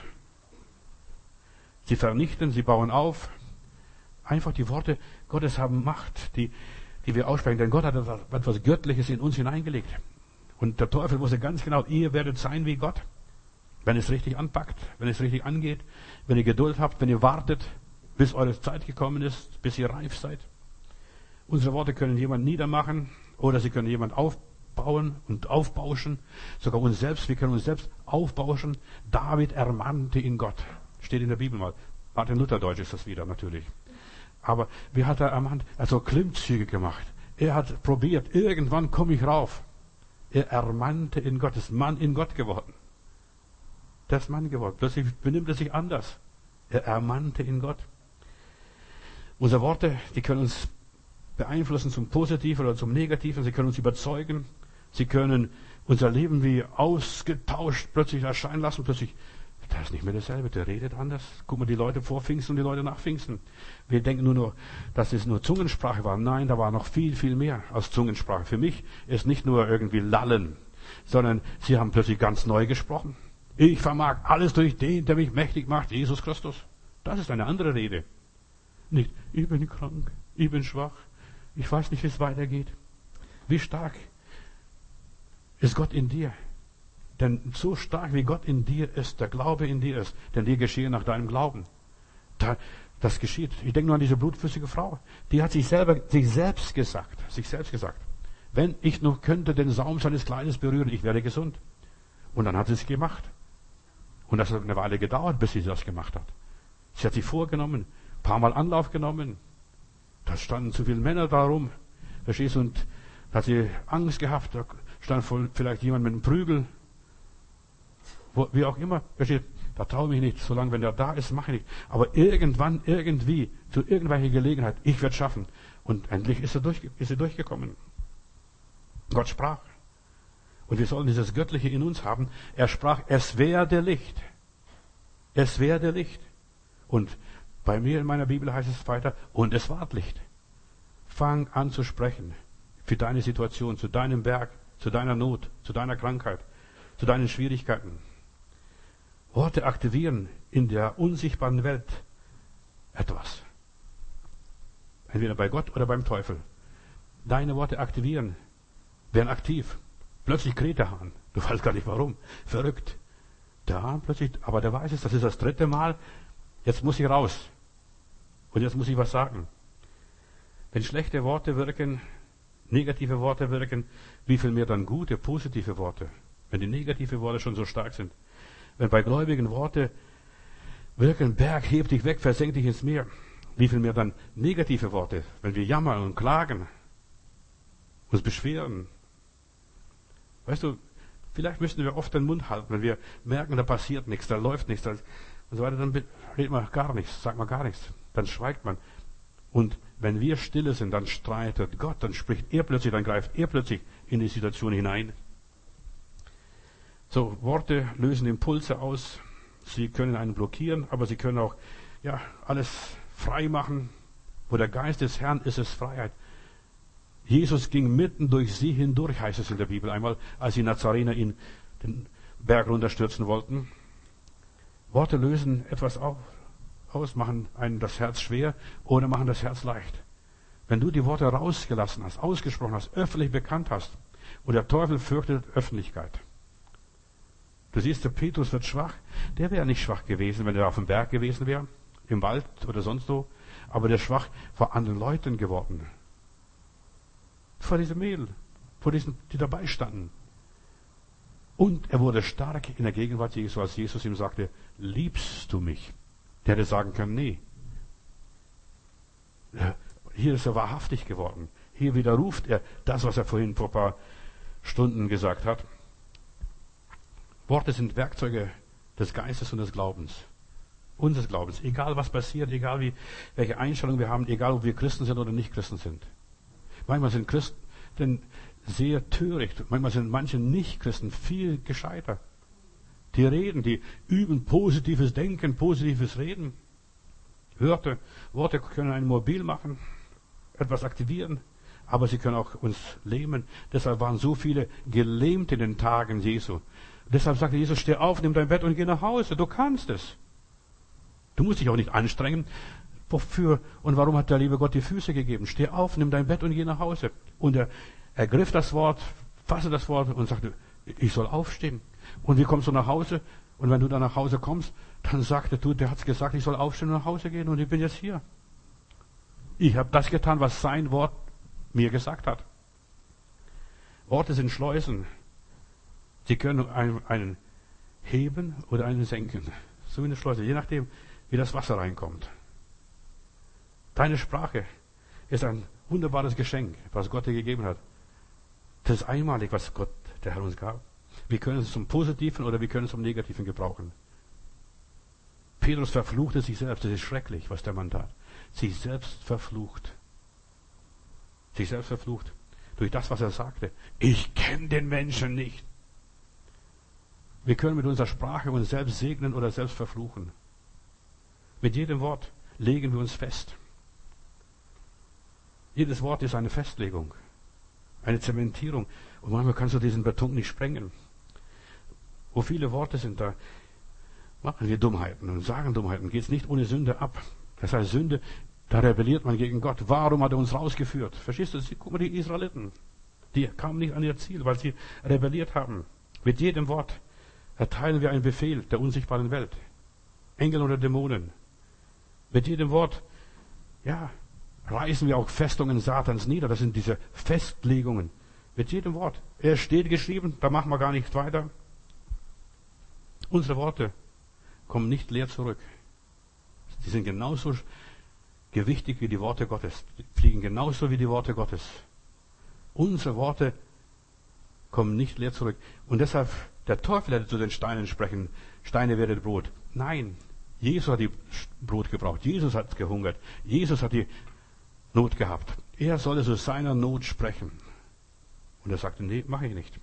Sie vernichten, sie bauen auf. Einfach die Worte Gottes haben Macht, die, die wir aussprechen. Denn Gott hat etwas Göttliches in uns hineingelegt. Und der Teufel wusste ganz genau, ihr werdet sein wie Gott. Wenn es richtig anpackt, wenn es richtig angeht, wenn ihr Geduld habt, wenn ihr wartet, bis eure Zeit gekommen ist, bis ihr reif seid. Unsere Worte können jemand niedermachen oder sie können jemand aufbauen und aufbauschen. Sogar uns selbst, wir können uns selbst aufbauschen. David ermannte ihn Gott. Steht in der Bibel mal. Martin Luther Deutsch ist das wieder natürlich. Aber wie hat er ermahnt? Er hat so Klimmzüge gemacht. Er hat probiert, irgendwann komme ich rauf. Er ermannte in Gott, ist Mann in Gott geworden. Der ist Mann geworden. Plötzlich benimmt er sich anders. Er ermannte in Gott. Unsere Worte, die können uns beeinflussen zum Positiven oder zum Negativen. Sie können uns überzeugen. Sie können unser Leben wie ausgetauscht plötzlich erscheinen lassen. Plötzlich, das ist nicht mehr dasselbe, der redet anders. Guck mal, die Leute vor Pfingsten und die Leute nach Pfingsten. Wir denken nur noch, dass es nur Zungensprache war. Nein, da war noch viel, viel mehr als Zungensprache. Für mich ist nicht nur irgendwie Lallen, sondern sie haben plötzlich ganz neu gesprochen. Ich vermag alles durch den, der mich mächtig macht, Jesus Christus. Das ist eine andere Rede. Nicht, ich bin krank, ich bin schwach, ich weiß nicht, wie es weitergeht. Wie stark ist Gott in dir? Denn so stark wie Gott in dir ist, der Glaube in dir ist, denn dir geschehe nach deinem Glauben. Da, das geschieht. Ich denke nur an diese blutflüssige Frau. Die hat sich selber, sich selbst gesagt, sich selbst gesagt, wenn ich nur könnte den Saum seines Kleides berühren, ich werde gesund. Und dann hat sie es gemacht. Und das hat eine Weile gedauert, bis sie das gemacht hat. Sie hat sich vorgenommen, ein paar Mal Anlauf genommen. Da standen zu viele Männer darum. Verstehst du? Und da hat sie Angst gehabt. Da stand vielleicht jemand mit einem Prügel. Wo, wie auch immer. Verstehst du? Da traue ich mich nicht. Solange, wenn der da ist, mache ich nicht. Aber irgendwann, irgendwie, zu irgendwelcher Gelegenheit, ich werde es schaffen. Und endlich ist sie, durch, ist sie durchgekommen. Gott sprach. Und wir sollen dieses Göttliche in uns haben. Er sprach, es werde Licht. Es werde Licht. Und bei mir in meiner Bibel heißt es weiter, und es ward Licht. Fang an zu sprechen. Für deine Situation, zu deinem Berg, zu deiner Not, zu deiner Krankheit, zu deinen Schwierigkeiten. Worte aktivieren in der unsichtbaren Welt etwas. Entweder bei Gott oder beim Teufel. Deine Worte aktivieren, werden aktiv. Plötzlich kräht der Hahn. Du weißt gar nicht warum. Verrückt. Der Hahn plötzlich, aber der weiß es, das ist das dritte Mal. Jetzt muss ich raus. Und jetzt muss ich was sagen. Wenn schlechte Worte wirken, negative Worte wirken, wie viel mehr dann gute, positive Worte? Wenn die negative Worte schon so stark sind. Wenn bei Gläubigen Worte wirken, Berg, heb dich weg, versenk dich ins Meer. Wie viel mehr dann negative Worte? Wenn wir jammern und klagen, uns beschweren. Weißt du, vielleicht müssen wir oft den Mund halten, wenn wir merken, da passiert nichts, da läuft nichts, und so weiter, dann redet man gar nichts, sagt man gar nichts, dann schweigt man. Und wenn wir stille sind, dann streitet Gott, dann spricht er plötzlich, dann greift er plötzlich in die Situation hinein. So, Worte lösen Impulse aus, Sie können einen blockieren, aber sie können auch, ja, alles frei machen. Wo der Geist des Herrn ist, ist Freiheit. Jesus ging mitten durch sie hindurch, heißt es in der Bibel einmal, als die Nazarener ihn den Berg runterstürzen wollten. Worte lösen etwas auf, aus, machen einem das Herz schwer oder machen das Herz leicht. Wenn du die Worte rausgelassen hast, ausgesprochen hast, öffentlich bekannt hast, und der Teufel fürchtet Öffentlichkeit. Du siehst, der Petrus wird schwach. Der wäre nicht schwach gewesen, wenn er auf dem Berg gewesen wäre, im Wald oder sonst wo. Aber der ist schwach vor anderen Leuten geworden. Vor diesem Mädel, vor diesen, die dabei standen. Und er wurde stark in der Gegenwart Jesu, als Jesus ihm sagte, liebst du mich? Der hätte sagen können, nee. Hier ist er wahrhaftig geworden. Hier widerruft er das, was er vorhin vor ein paar Stunden gesagt hat. Worte sind Werkzeuge des Geistes und des Glaubens. Unseres Glaubens. Egal was passiert, egal wie, welche Einstellung wir haben, egal ob wir Christen sind oder nicht Christen sind. Manchmal sind Christen sehr töricht. Manchmal sind manche Nicht-Christen viel gescheiter. Die reden, die üben positives Denken, positives Reden. Worte, Worte können einen mobil machen, etwas aktivieren, aber sie können auch uns lähmen. Deshalb waren so viele gelähmt in den Tagen Jesu. Deshalb sagte Jesus, steh auf, nimm dein Bett und geh nach Hause. Du kannst es. Du musst dich auch nicht anstrengen. Wofür und warum hat der liebe Gott die Füße gegeben? Steh auf, nimm dein Bett und geh nach Hause. Und er ergriff das Wort, fasste das Wort und sagte, ich soll aufstehen. Und wie kommst du nach Hause? Und wenn du dann nach Hause kommst, dann sagte du, der hat's gesagt, ich soll aufstehen und nach Hause gehen und ich bin jetzt hier. Ich habe das getan, was sein Wort mir gesagt hat. Worte sind Schleusen. Sie können einen, einen heben oder einen senken. So wie eine Schleuse, je nachdem, wie das Wasser reinkommt. Deine Sprache ist ein wunderbares Geschenk, was Gott dir gegeben hat. Das ist einmalig, was Gott, der Herr, uns gab. Wir können es zum Positiven oder wir können es zum Negativen gebrauchen. Petrus verfluchte sich selbst. Das ist schrecklich, was der Mann tat. Sich selbst verflucht. Sich selbst verflucht. Durch das, was er sagte. Ich kenne den Menschen nicht. Wir können mit unserer Sprache uns selbst segnen oder selbst verfluchen. Mit jedem Wort legen wir uns fest. Jedes Wort ist eine Festlegung. Eine Zementierung. Und manchmal kannst du diesen Beton nicht sprengen. Wo viele Worte sind, da machen wir Dummheiten und sagen Dummheiten. Geht es nicht ohne Sünde ab. Das heißt, Sünde, da rebelliert man gegen Gott. Warum hat er uns rausgeführt? Verstehst du? Guck mal, die Israeliten. Die kamen nicht an ihr Ziel, weil sie rebelliert haben. Mit jedem Wort erteilen wir einen Befehl der unsichtbaren Welt. Engel oder Dämonen. Mit jedem Wort, ja, reißen wir auch Festungen Satans nieder. Das sind diese Festlegungen. Mit jedem Wort. Er steht geschrieben, da machen wir gar nichts weiter. Unsere Worte kommen nicht leer zurück. Die sind genauso gewichtig wie die Worte Gottes. Die fliegen genauso wie die Worte Gottes. Unsere Worte kommen nicht leer zurück. Und deshalb, der Teufel hätte zu den Steinen sprechen, Steine werdet Brot. Nein, Jesus hat die Brot gebraucht. Jesus hat gehungert. Jesus hat die Not gehabt. Er solle zu seiner Not sprechen. Und er sagte, nee, mache ich nicht.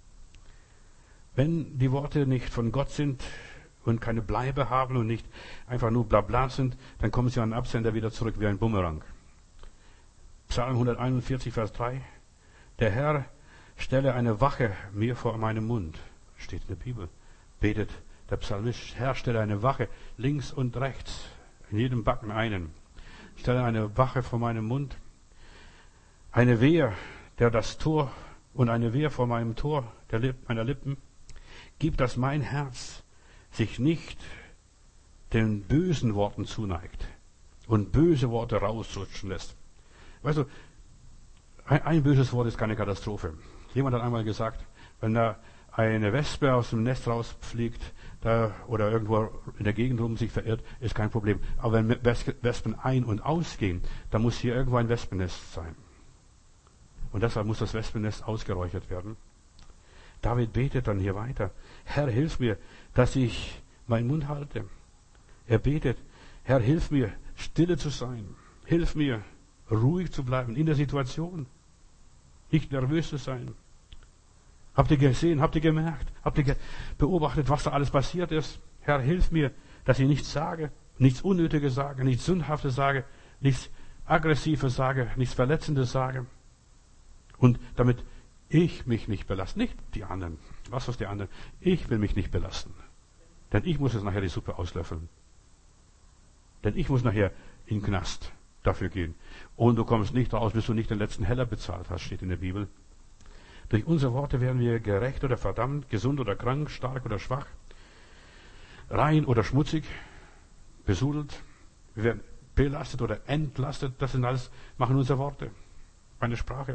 Wenn die Worte nicht von Gott sind und keine Bleibe haben und nicht einfach nur Blabla sind, dann kommen sie an den Absender wieder zurück wie ein Bumerang. Psalm hunderteinundvierzig, Vers drei. Der Herr stelle eine Wache mir vor meinem Mund. Steht in der Bibel. Betet der Psalmist. Herr, stelle eine Wache links und rechts. In jedem Backen einen. Stelle eine Wache vor meinem Mund. Eine Wehr, der das Tor und eine Wehr vor meinem Tor der Lipp, meiner Lippen. Gib, dass mein Herz sich nicht den bösen Worten zuneigt und böse Worte rausrutschen lässt. Weißt du, ein, ein böses Wort ist keine Katastrophe. Jemand hat einmal gesagt, wenn da eine Wespe aus dem Nest rausfliegt da, oder irgendwo in der Gegend rum sich verirrt, ist kein Problem. Aber wenn Wespen ein- und ausgehen, dann muss hier irgendwo ein Wespennest sein. Und deshalb muss das Wespennest ausgeräuchert werden. David betet dann hier weiter. Herr, hilf mir, dass ich meinen Mund halte. Er betet, Herr, hilf mir, stille zu sein. Hilf mir, ruhig zu bleiben in der Situation. Nicht nervös zu sein. Habt ihr gesehen, habt ihr gemerkt, habt ihr ge- beobachtet, was da alles passiert ist? Herr, hilf mir, dass ich nichts sage, nichts Unnötiges sage, nichts Sündhaftes sage, nichts Aggressives sage, nichts Verletzendes sage. Und damit ich mich nicht belaste, nicht die anderen, was was die anderen, ich will mich nicht belasten. Denn ich muss jetzt nachher die Suppe auslöffeln. Denn ich muss nachher in den Knast dafür gehen. Und du kommst nicht raus, bis du nicht den letzten Heller bezahlt hast, steht in der Bibel. Durch unsere Worte werden wir gerecht oder verdammt, gesund oder krank, stark oder schwach, rein oder schmutzig, besudelt. Wir werden belastet oder entlastet. Das sind alles, machen unsere Worte, meine Sprache.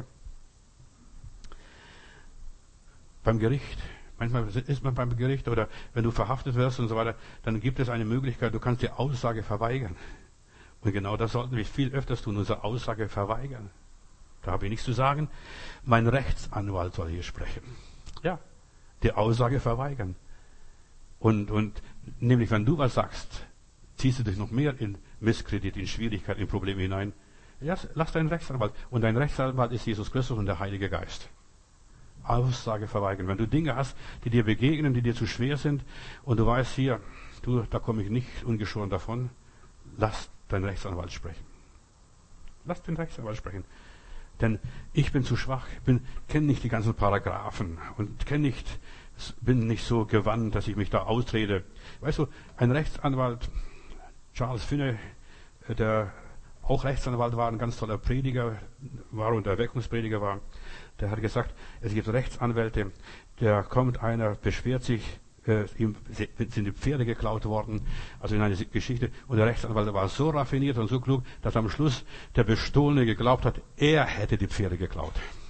Beim Gericht, manchmal ist man beim Gericht oder wenn du verhaftet wirst und so weiter, dann gibt es eine Möglichkeit, du kannst die Aussage verweigern. Und genau das sollten wir viel öfters tun, unsere Aussage verweigern. Da habe ich nichts zu sagen. Mein Rechtsanwalt soll hier sprechen. Ja, die Aussage verweigern. Und, und nämlich, wenn du was sagst, ziehst du dich noch mehr in Misskredit, in Schwierigkeit, in Probleme hinein. Ja, lass deinen Rechtsanwalt. Und dein Rechtsanwalt ist Jesus Christus und der Heilige Geist. Aussage verweigern. Wenn du Dinge hast, die dir begegnen, die dir zu schwer sind, und du weißt hier, du, da komme ich nicht ungeschoren davon, lass deinen Rechtsanwalt sprechen. Lass den Rechtsanwalt sprechen. Denn ich bin zu schwach, bin, kenne nicht die ganzen Paragraphen und kenne nicht, bin nicht so gewandt, dass ich mich da austrete. Weißt du, ein Rechtsanwalt, Charles Finney, der auch Rechtsanwalt war, ein ganz toller Prediger, war und Erweckungsprediger war, der hat gesagt, es gibt Rechtsanwälte, der kommt einer, beschwert sich, äh, ihm sind die Pferde geklaut worden, also in einer Geschichte, und der Rechtsanwalt war so raffiniert und so klug, dass am Schluss der Bestohlene geglaubt hat, er hätte die Pferde geklaut.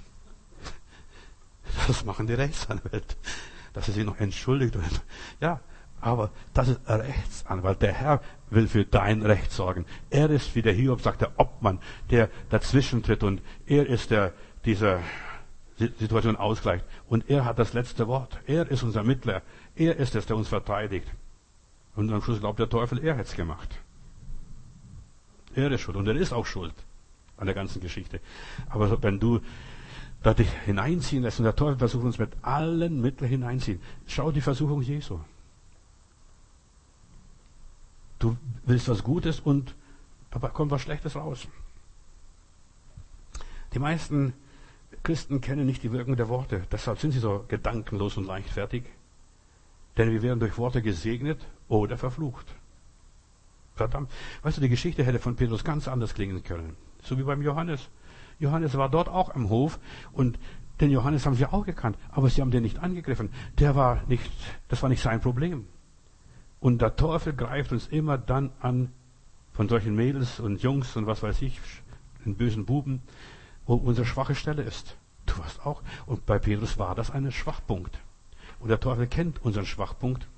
Das machen die Rechtsanwälte, dass er sich noch entschuldigt. Ja, aber das ist ein Rechtsanwalt. Der Herr will für dein Recht sorgen. Er ist, wie der Hiob sagt, der Obmann, der dazwischen tritt, und er ist der, dieser Situation ausgleicht. Und er hat das letzte Wort. Er ist unser Mittler. Er ist es, der uns verteidigt. Und am Schluss glaubt der Teufel, er hätte es gemacht. Er ist schuld. Und er ist auch schuld an der ganzen Geschichte. Aber wenn du da dich hineinziehen lässt, und der Teufel versucht uns mit allen Mitteln hineinziehen. Schau die Versuchung Jesu. Du willst was Gutes und da kommt was Schlechtes raus. Die meisten Christen kennen nicht die Wirkung der Worte. Deshalb sind sie so gedankenlos und leichtfertig. Denn wir werden durch Worte gesegnet oder verflucht. Verdammt. Weißt du, die Geschichte hätte von Petrus ganz anders klingen können. So wie beim Johannes. Johannes war dort auch am Hof und den Johannes haben sie auch gekannt. Aber sie haben den nicht angegriffen. Der war nicht, das war nicht sein Problem. Und der Teufel greift uns immer dann an, von solchen Mädels und Jungs und was weiß ich, den bösen Buben, wo unsere schwache Stelle ist. Du warst auch. Und bei Petrus war das ein Schwachpunkt. Und der Teufel kennt unseren Schwachpunkt.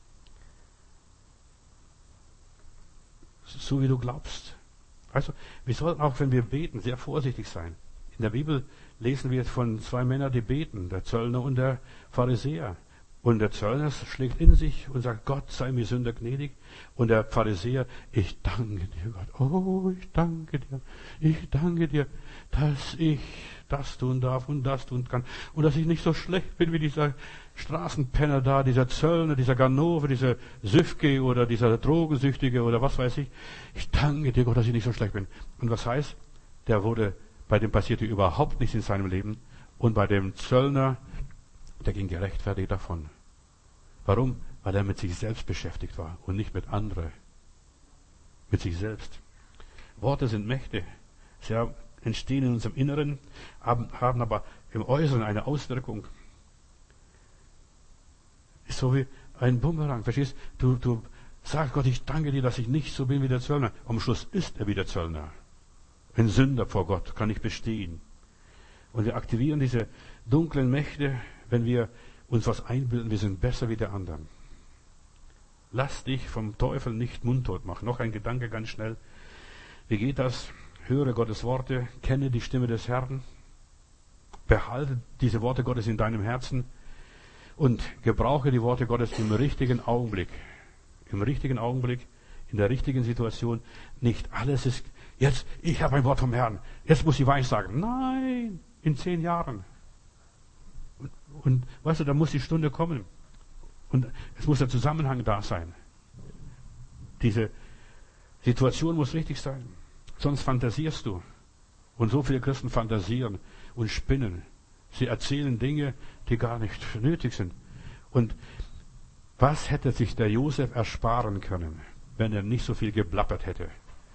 So wie du glaubst. Also, wir sollten auch, wenn wir beten, sehr vorsichtig sein. In der Bibel lesen wir von zwei Männern, die beten, der Zöllner und der Pharisäer. Und der Zöllner schlägt in sich und sagt, Gott sei mir Sünder gnädig. Und der Pharisäer, ich danke dir, Gott. Oh, ich danke dir. Ich danke dir, dass ich das tun darf und das tun kann. Und dass ich nicht so schlecht bin wie dieser Straßenpenner da, dieser Zöllner, dieser Ganove, dieser Süfke oder dieser Drogensüchtige oder was weiß ich. Ich danke dir, Gott, dass ich nicht so schlecht bin. Und was heißt? Der wurde, bei dem passierte überhaupt nichts in seinem Leben. Und bei dem Zöllner, der ging gerechtfertigt davon. Warum? Weil er mit sich selbst beschäftigt war und nicht mit anderen. Mit sich selbst. Worte sind Mächte. Sie entstehen in unserem Inneren, haben, haben aber im Äußeren eine Auswirkung. Ist so wie ein Bumerang. Verstehst du? Du sagst Gott, ich danke dir, dass ich nicht so bin wie der Zöllner. Am Schluss ist er wie der Zöllner. Ein Sünder vor Gott kann nicht bestehen. Und wir aktivieren diese dunklen Mächte, wenn wir uns was einbilden, wir sind besser wie der andere. Lass dich vom Teufel nicht mundtot machen. Noch ein Gedanke ganz schnell. Wie geht das? Höre Gottes Worte, kenne die Stimme des Herrn, behalte diese Worte Gottes in deinem Herzen und gebrauche die Worte Gottes im richtigen Augenblick. Im richtigen Augenblick, in der richtigen Situation. Nicht alles ist, jetzt, ich habe ein Wort vom Herrn, jetzt muss ich weissagen. Nein, in zehn Jahren. Und, und weißt du, da muss die Stunde kommen. Und es muss der Zusammenhang da sein. Diese Situation muss richtig sein. Sonst fantasierst du. Und so viele Christen fantasieren und spinnen. Sie erzählen Dinge, die gar nicht nötig sind. Und was hätte sich der Josef ersparen können, wenn er nicht so viel geblabbert hätte?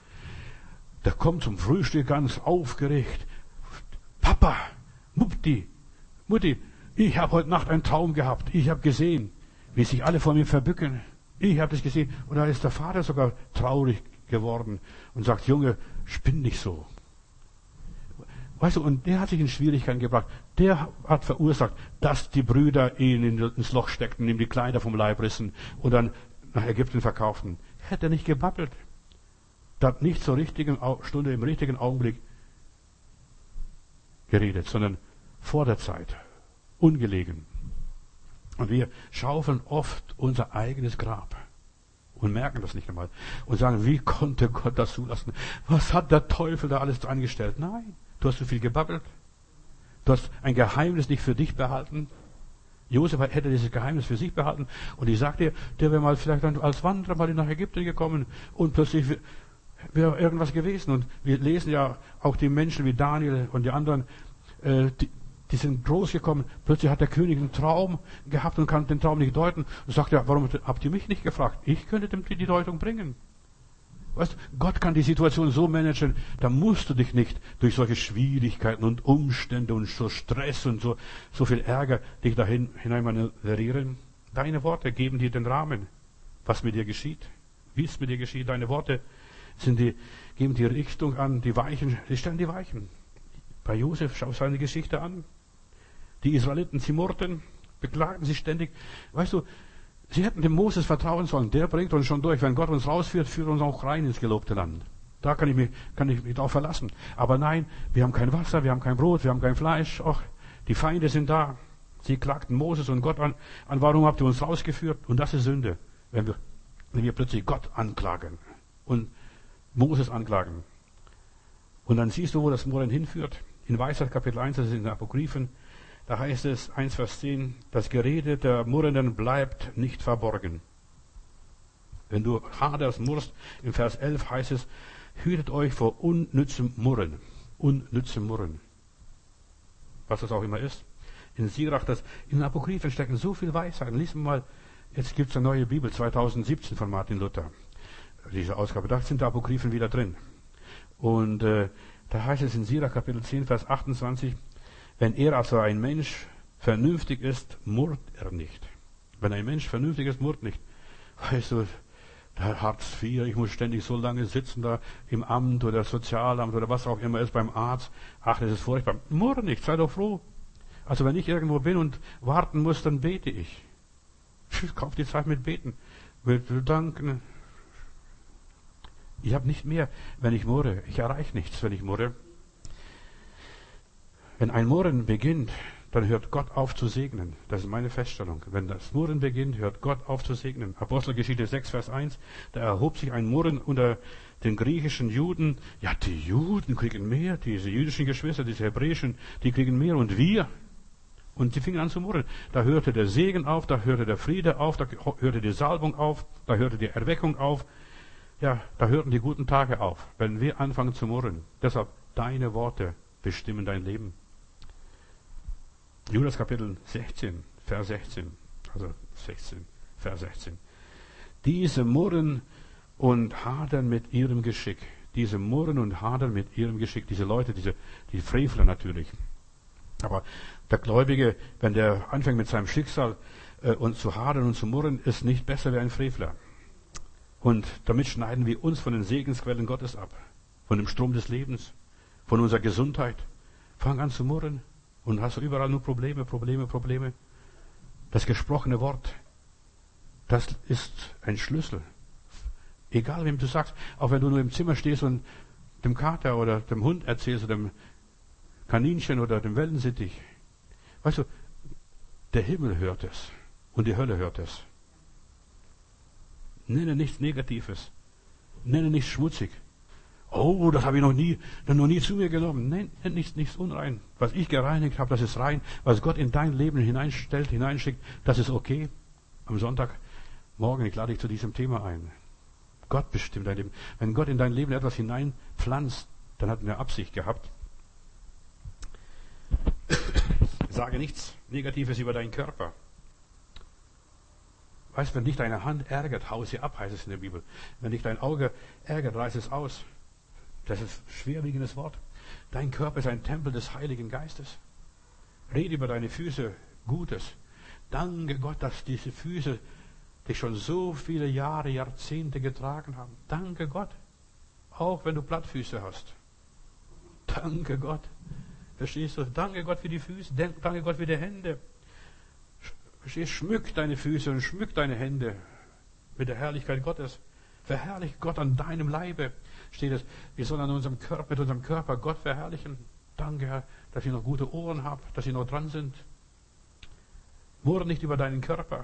Der kommt zum Frühstück ganz aufgeregt. Papa, Mutti, Mutti, ich habe heute Nacht einen Traum gehabt. Ich habe gesehen, wie sich alle vor mir verbücken. Ich habe das gesehen. Und da ist der Vater sogar traurig geworden und sagt, Junge, spinn nicht so. Weißt du, und der hat sich in Schwierigkeiten gebracht. Der hat verursacht, dass die Brüder ihn ins Loch steckten, ihm die Kleider vom Leib rissen und dann nach Ägypten verkauften. Hätte er nicht gebabbelt. Der hat nicht zur richtigen Stunde, im richtigen Augenblick geredet, sondern vor der Zeit. Ungelegen. Und wir schaufeln oft unser eigenes Grab und merken das nicht einmal und sagen, wie konnte Gott das zulassen? Was hat der Teufel da alles angestellt? Nein, du hast so viel gebabbelt. Du hast ein Geheimnis nicht für dich behalten. Josef hätte dieses Geheimnis für sich behalten. Und ich sag dir, der wäre mal vielleicht als Wanderer mal nach Ägypten gekommen und plötzlich wäre irgendwas gewesen. Und wir lesen ja auch die Menschen wie Daniel und die anderen, äh, die, die sind groß gekommen. Plötzlich hat der König einen Traum gehabt und kann den Traum nicht deuten. Und sagt ja, warum habt ihr mich nicht gefragt? Ich könnte dem die Deutung bringen. Weißt du, Gott kann die Situation so managen, da musst du dich nicht durch solche Schwierigkeiten und Umstände und so Stress und so, so viel Ärger dich dahin hineinmanövrieren. Deine Worte geben dir den Rahmen, was mit dir geschieht, wie es mit dir geschieht. Deine Worte sind die, geben die Richtung an, die Weichen, die stellen die Weichen. Bei Josef, schau seine Geschichte an. Die Israeliten, sie murrten, beklagten sich ständig. Weißt du, sie hätten dem Moses vertrauen sollen. Der bringt uns schon durch. Wenn Gott uns rausführt, führt uns auch rein ins gelobte Land. Da kann ich mich, kann ich mich drauf verlassen. Aber nein, wir haben kein Wasser, wir haben kein Brot, wir haben kein Fleisch. Och, die Feinde sind da. Sie klagten Moses und Gott an, an, warum habt ihr uns rausgeführt? Und das ist Sünde, wenn wir, wenn wir plötzlich Gott anklagen und Moses anklagen. Und dann siehst du, wo das Murren hinführt. In Weisheit Kapitel eins, das ist in den Apokryphen, da heißt es, eins Vers zehn, das Gerede der Murrenden bleibt nicht verborgen. Wenn du haderst, murrst, im Vers elf heißt es, hütet euch vor unnützem Murren. Unnützem Murren. Was das auch immer ist. In Sirach, das, in den Apokryphen stecken so viel Weisheiten. Lies mal, jetzt gibt's eine neue Bibel, zweitausendsiebzehn von Martin Luther. Diese Ausgabe, da sind die Apokryphen wieder drin. Und äh, da heißt es in Sirach Kapitel zehn, Vers achtundzwanzig, wenn er also ein Mensch vernünftig ist, murrt er nicht. Wenn ein Mensch vernünftig ist, murrt nicht. Weißt du, da Hartz vier, ich muss ständig so lange sitzen da im Amt oder Sozialamt oder was auch immer ist beim Arzt. Ach, das ist furchtbar. Murr nicht, sei doch froh. Also wenn ich irgendwo bin und warten muss, dann bete ich. Kauf die Zeit mit Beten. Mit Danken. Ich habe nicht mehr, wenn ich murre. Ich erreiche nichts, wenn ich murre. Wenn ein Murren beginnt, dann hört Gott auf zu segnen. Das ist meine Feststellung. Wenn das Murren beginnt, hört Gott auf zu segnen. Apostelgeschichte sechs, Vers eins, da erhob sich ein Murren unter den griechischen Juden. Ja, die Juden kriegen mehr, diese jüdischen Geschwister, diese hebräischen, die kriegen mehr und wir. Und sie fingen an zu murren. Da hörte der Segen auf, da hörte der Friede auf, da hörte die Salbung auf, da hörte die Erweckung auf. Ja, da hörten die guten Tage auf, wenn wir anfangen zu murren. Deshalb, deine Worte bestimmen dein Leben. Judas Kapitel sechzehn, Vers sechzehn. Also sechzehn, Vers sechzehn. Diese murren und hadern mit ihrem Geschick. Diese murren und hadern mit ihrem Geschick. Diese Leute, diese, die Frevler natürlich. Aber der Gläubige, wenn der anfängt mit seinem Schicksal äh, und zu hadern und zu murren, ist nicht besser wie ein Frevler. Und damit schneiden wir uns von den Segensquellen Gottes ab. Von dem Strom des Lebens. Von unserer Gesundheit. Fang an zu murren. Und hast du überall nur Probleme, Probleme, Probleme. Das gesprochene Wort, das ist ein Schlüssel. Egal wem du sagst, auch wenn du nur im Zimmer stehst und dem Kater oder dem Hund erzählst oder dem Kaninchen oder dem Wellensittich. Weißt du, der Himmel hört es und die Hölle hört es. Nenne nichts Negatives. Nenne nichts schmutzig. Oh, das habe ich noch nie, noch nie zu mir genommen. Nein, nichts, nichts unrein. Was ich gereinigt habe, das ist rein. Was Gott in dein Leben hineinstellt, hineinschickt, das ist okay. am Sonntagmorgen, ich lade dich zu diesem Thema ein. Gott bestimmt dein Leben. Wenn Gott in dein Leben etwas hineinpflanzt, dann hat er eine Absicht gehabt. Sage nichts Negatives über deinen Körper. Weißt du, wenn dich deine Hand ärgert, hau sie ab, heißt es in der Bibel. Wenn dich dein Auge ärgert, reiß es aus. Das ist ein schwerwiegendes Wort. Dein Körper ist ein Tempel des Heiligen Geistes. Rede über deine Füße Gutes. Danke Gott, dass diese Füße dich schon so viele Jahre, Jahrzehnte getragen haben. Danke Gott. Auch wenn du Plattfüße hast. Danke Gott. Verstehst du? Danke Gott für die Füße. Danke Gott für die Hände. Verstehst? Schmück deine Füße und schmück deine Hände mit der Herrlichkeit Gottes. Verherrliche Gott an deinem Leibe. Steht es. Wir sollen an unserem Körper, mit unserem Körper Gott verherrlichen. Danke, Herr, dass ich noch gute Ohren habe, dass sie noch dran sind. Murre nicht über deinen Körper.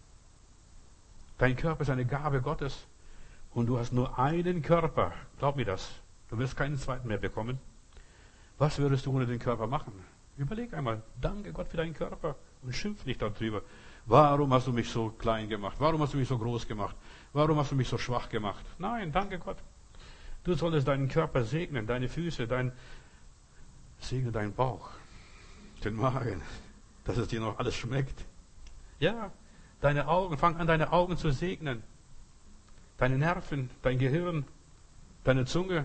Dein Körper ist eine Gabe Gottes. Und du hast nur einen Körper. Glaub mir das. Du wirst keinen zweiten mehr bekommen. Was würdest du ohne den Körper machen? Überleg einmal. Danke Gott für deinen Körper. Und schimpf nicht darüber. Warum hast du mich so klein gemacht? Warum hast du mich so groß gemacht? Warum hast du mich so schwach gemacht? Nein, danke Gott. Du solltest deinen Körper segnen, deine Füße, dein, segne deinen Bauch, den Magen, dass es dir noch alles schmeckt. Ja, deine Augen, fang an, deine Augen zu segnen. Deine Nerven, dein Gehirn, deine Zunge.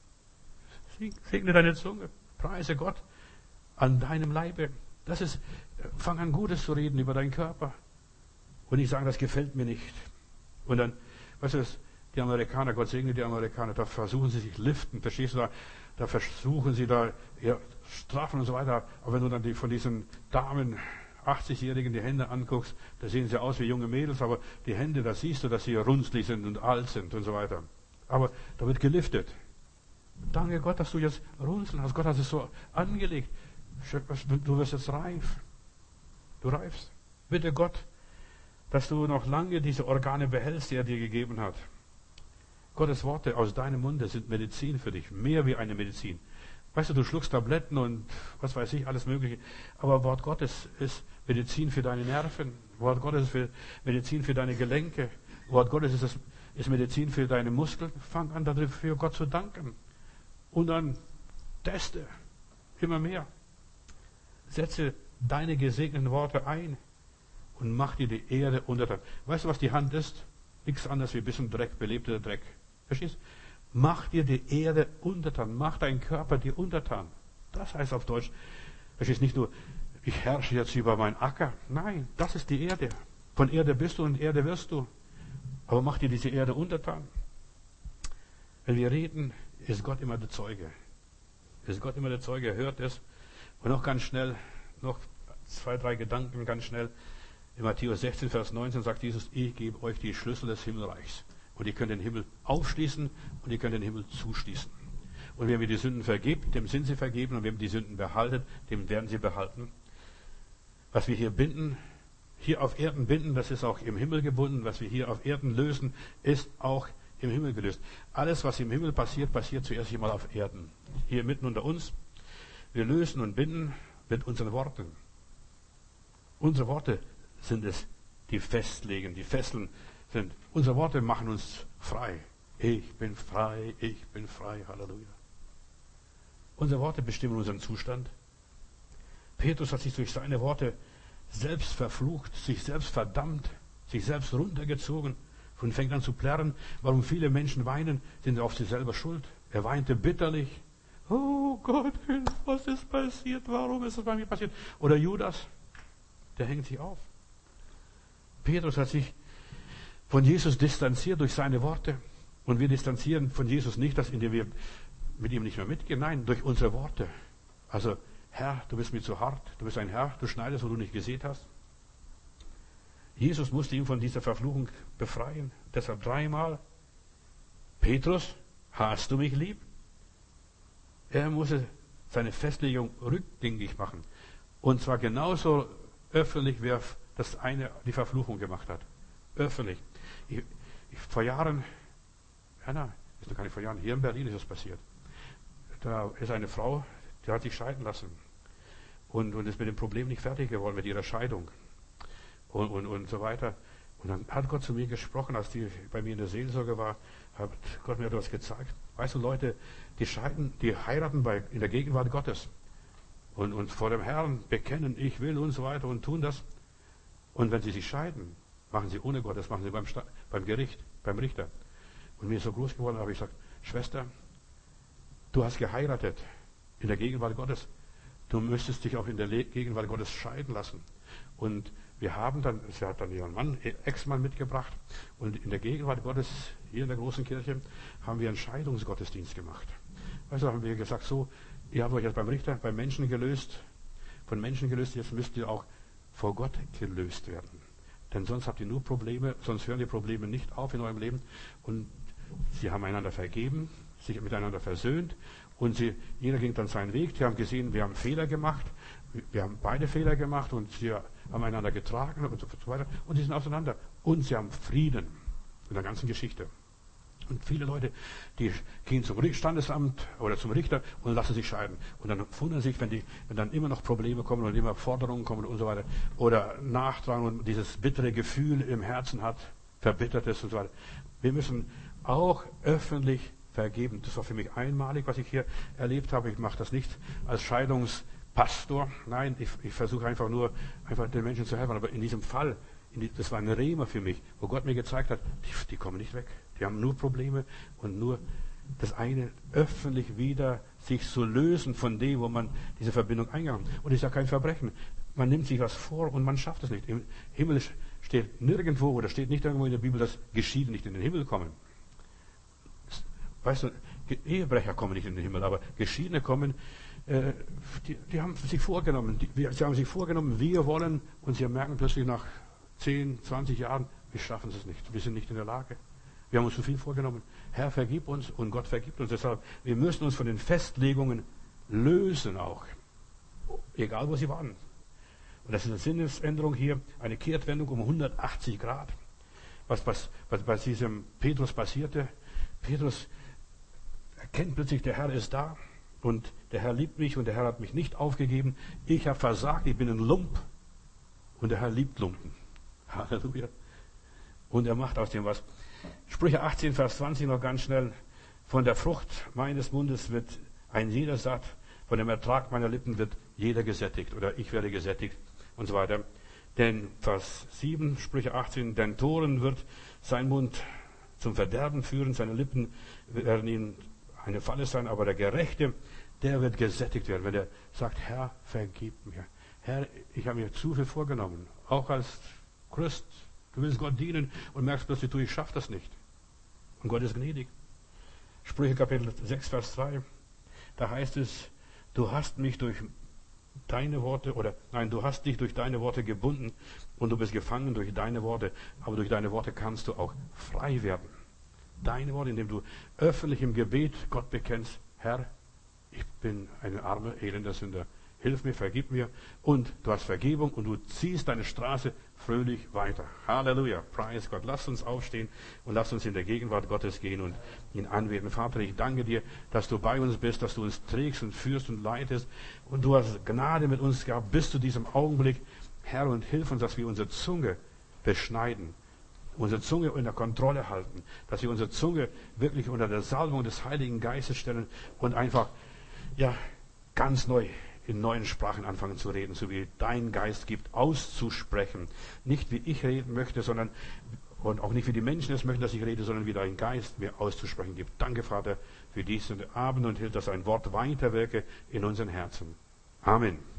Segne deine Zunge. Preise Gott an deinem Leibe. Das ist, fang an, Gutes zu reden über deinen Körper. Und nicht sagen, das gefällt mir nicht. Und dann, weißt du, die Amerikaner, Gott segne die Amerikaner, da versuchen sie sich liften, verstehst du, da, da versuchen sie da, ja, straffen und so weiter. Aber wenn du dann die, von diesen Damen, achtzigjährigen, die Hände anguckst, da sehen sie aus wie junge Mädels, aber die Hände, da siehst du, dass sie runzlig sind und alt sind und so weiter. Aber da wird geliftet. Danke Gott, dass du jetzt runzeln hast. Gott hat es so angelegt. Du wirst jetzt reif. Du reifst. Bitte Gott, dass du noch lange diese Organe behältst, die er dir gegeben hat. Gottes Worte aus deinem Munde sind Medizin für dich. Mehr wie eine Medizin. Weißt du, du schluckst Tabletten und was weiß ich, alles Mögliche. Aber Wort Gottes ist Medizin für deine Nerven. Wort Gottes ist Medizin für deine Gelenke. Wort Gottes ist, ist Medizin für deine Muskeln. Fang an, dafür Gott zu danken. Und dann teste immer mehr. Setze deine gesegneten Worte ein und mach dir die Erde untertan. Weißt du, was die Hand ist? Nichts anderes wie ein bisschen Dreck, belebter Dreck. Verstehst du? Mach dir die Erde untertan. Mach deinen Körper dir untertan. Das heißt auf Deutsch, verstehst du, nicht nur, ich herrsche jetzt über meinen Acker. Nein, das ist die Erde. Von Erde bist du und Erde wirst du. Aber mach dir diese Erde untertan. Wenn wir reden, ist Gott immer der Zeuge. Ist Gott immer der Zeuge, er hört es. Und noch ganz schnell, noch zwei, drei Gedanken ganz schnell. In Matthäus sechzehn, Vers neunzehn sagt Jesus, ich gebe euch die Schlüssel des Himmelreichs. Und ihr könnt den Himmel aufschließen und ihr könnt den Himmel zuschließen. Und wem ihr die Sünden vergebt, dem sind sie vergeben. Und wem die Sünden behaltet, dem werden sie behalten. Was wir hier binden, hier auf Erden binden, das ist auch im Himmel gebunden. Was wir hier auf Erden lösen, ist auch im Himmel gelöst. Alles, was im Himmel passiert, passiert zuerst hier mal auf Erden. Hier mitten unter uns. Wir lösen und binden mit unseren Worten. Unsere Worte sind es, die festlegen, die fesseln sind. Unsere Worte machen uns frei. Ich bin frei, ich bin frei, Halleluja. Unsere Worte bestimmen unseren Zustand. Petrus hat sich durch seine Worte selbst verflucht, sich selbst verdammt, sich selbst runtergezogen und fängt an zu plärren. Warum viele Menschen weinen, sind auf sich selber schuld. Er weinte bitterlich. Oh Gott, was ist passiert? Warum ist es bei mir passiert? Oder Judas, der hängt sich auf. Petrus hat sich von Jesus distanziert durch seine Worte. Und wir distanzieren von Jesus nicht, dass indem wir mit ihm nicht mehr mitgehen. Nein, durch unsere Worte. Also, Herr, du bist mir zu hart. Du bist ein Herr, du schneidest, wo du nicht gesät hast. Jesus musste ihn von dieser Verfluchung befreien. Deshalb dreimal. Petrus, hast du mich lieb? Er musste seine Festlegung rückgängig machen. Und zwar genauso öffentlich, wie er das eine, die Verfluchung gemacht hat. Öffentlich. Ich, ich, vor Jahren, ja, na, ist noch gar nicht vor Jahren, hier in Berlin ist es passiert. Da ist eine Frau, die hat sich scheiden lassen. Und, und ist mit dem Problem nicht fertig geworden, mit ihrer Scheidung. Und, und, und so weiter. Und dann hat Gott zu mir gesprochen, als die bei mir in der Seelsorge war, hat Gott mir etwas gezeigt. Weißt du, Leute, die scheiden, die heiraten bei, in der Gegenwart Gottes. Und, und vor dem Herrn bekennen, ich will und so weiter und tun das. Und wenn sie sich scheiden, machen sie ohne Gott, das machen sie beim, beim Gericht, beim Richter. Und mir ist so groß geworden, habe ich gesagt, Schwester, du hast geheiratet in der Gegenwart Gottes. Du müsstest dich auch in der Gegenwart Gottes scheiden lassen. Und wir haben dann, sie hat dann ihren Mann, Ex-Mann mitgebracht. Und in der Gegenwart Gottes, hier in der großen Kirche, haben wir einen Scheidungsgottesdienst gemacht. Also haben wir gesagt, so, ihr habt euch jetzt beim Richter, beim Menschen gelöst, von Menschen gelöst, jetzt müsst ihr auch vor Gott gelöst werden. Denn sonst habt ihr nur Probleme, sonst hören die Probleme nicht auf in eurem Leben. Und sie haben einander vergeben, sich miteinander versöhnt und sie, jeder ging dann seinen Weg. Die haben gesehen, wir haben Fehler gemacht, wir haben beide Fehler gemacht und sie haben einander getragen und so weiter und sie sind auseinander. Und sie haben Frieden in der ganzen Geschichte. Und viele Leute, die gehen zum Standesamt oder zum Richter und lassen sich scheiden. Und dann wundern sich, wenn, die, wenn dann immer noch Probleme kommen und immer Forderungen kommen und so weiter. Oder Nachtragen und dieses bittere Gefühl im Herzen hat, verbittertes und so weiter. Wir müssen auch öffentlich vergeben. Das war für mich einmalig, was ich hier erlebt habe. Ich mache das nicht als Scheidungspastor. Nein, ich, ich versuche einfach nur, einfach den Menschen zu helfen. Aber in diesem Fall, in die, das war ein Rema für mich, wo Gott mir gezeigt hat, die, die kommen nicht weg. Die haben nur Probleme und nur das eine, öffentlich wieder sich zu lösen von dem, wo man diese Verbindung eingegangen hat. Und es ist ja kein Verbrechen. Man nimmt sich was vor und man schafft es nicht. Im Himmel steht nirgendwo oder steht nicht irgendwo in der Bibel, dass Geschiedene nicht in den Himmel kommen. Weißt du, Ehebrecher kommen nicht in den Himmel, aber Geschiedene kommen, äh, die, die haben sich vorgenommen, die, wir, sie haben sich vorgenommen, wir wollen, und sie merken plötzlich nach zehn, zwanzig Jahren, wir schaffen es nicht, wir sind nicht in der Lage. Wir haben uns so viel vorgenommen. Herr, vergib uns und Gott vergibt uns. Deshalb, wir müssen uns von den Festlegungen lösen auch. Egal, wo sie waren. Und das ist eine Sinnesänderung hier, eine Kehrtwendung um hundertachtzig Grad. Was, was, was bei diesem Petrus passierte. Petrus erkennt plötzlich, der Herr ist da und der Herr liebt mich und der Herr hat mich nicht aufgegeben. Ich habe versagt, ich bin ein Lump und der Herr liebt Lumpen. Halleluja. Und er macht aus dem was. Sprüche achtzehn, Vers zwanzig noch ganz schnell. Von der Frucht meines Mundes wird ein jeder satt, von dem Ertrag meiner Lippen wird jeder gesättigt oder ich werde gesättigt und so weiter. Denn Vers sieben, Sprüche achtzehn, denn Toren wird sein Mund zum Verderben führen, seine Lippen werden ihm eine Falle sein, aber der Gerechte, der wird gesättigt werden, wenn er sagt, Herr, vergib mir. Herr, ich habe mir zu viel vorgenommen, auch als Christ. Du willst Gott dienen und merkst plötzlich, du, ich schaff das nicht. Und Gott ist gnädig. Sprüche Kapitel sechs, Vers drei, da heißt es, du hast mich durch deine Worte, oder nein, du hast dich durch deine Worte gebunden und du bist gefangen durch deine Worte, aber durch deine Worte kannst du auch frei werden. Deine Worte, indem du öffentlich im Gebet Gott bekennst, Herr, ich bin ein armer, elender Sünder. Hilf mir, vergib mir. Und du hast Vergebung und du ziehst deine Straße fröhlich weiter. Halleluja. Preis Gott. Lass uns aufstehen und lass uns in der Gegenwart Gottes gehen und ihn anbeten. Vater, ich danke dir, dass du bei uns bist, dass du uns trägst und führst und leitest. Und du hast Gnade mit uns gehabt bis zu diesem Augenblick. Herr, und hilf uns, dass wir unsere Zunge beschneiden. Unsere Zunge unter Kontrolle halten. Dass wir unsere Zunge wirklich unter der Salbung des Heiligen Geistes stellen und einfach, ja, ganz neu in neuen Sprachen anfangen zu reden, so wie dein Geist gibt, auszusprechen. Nicht wie ich reden möchte, sondern, und auch nicht wie die Menschen es möchten, dass ich rede, sondern wie dein Geist mir auszusprechen gibt. Danke, Vater, für diesen Abend und hilf, dass ein Wort weiterwirke in unseren Herzen. Amen.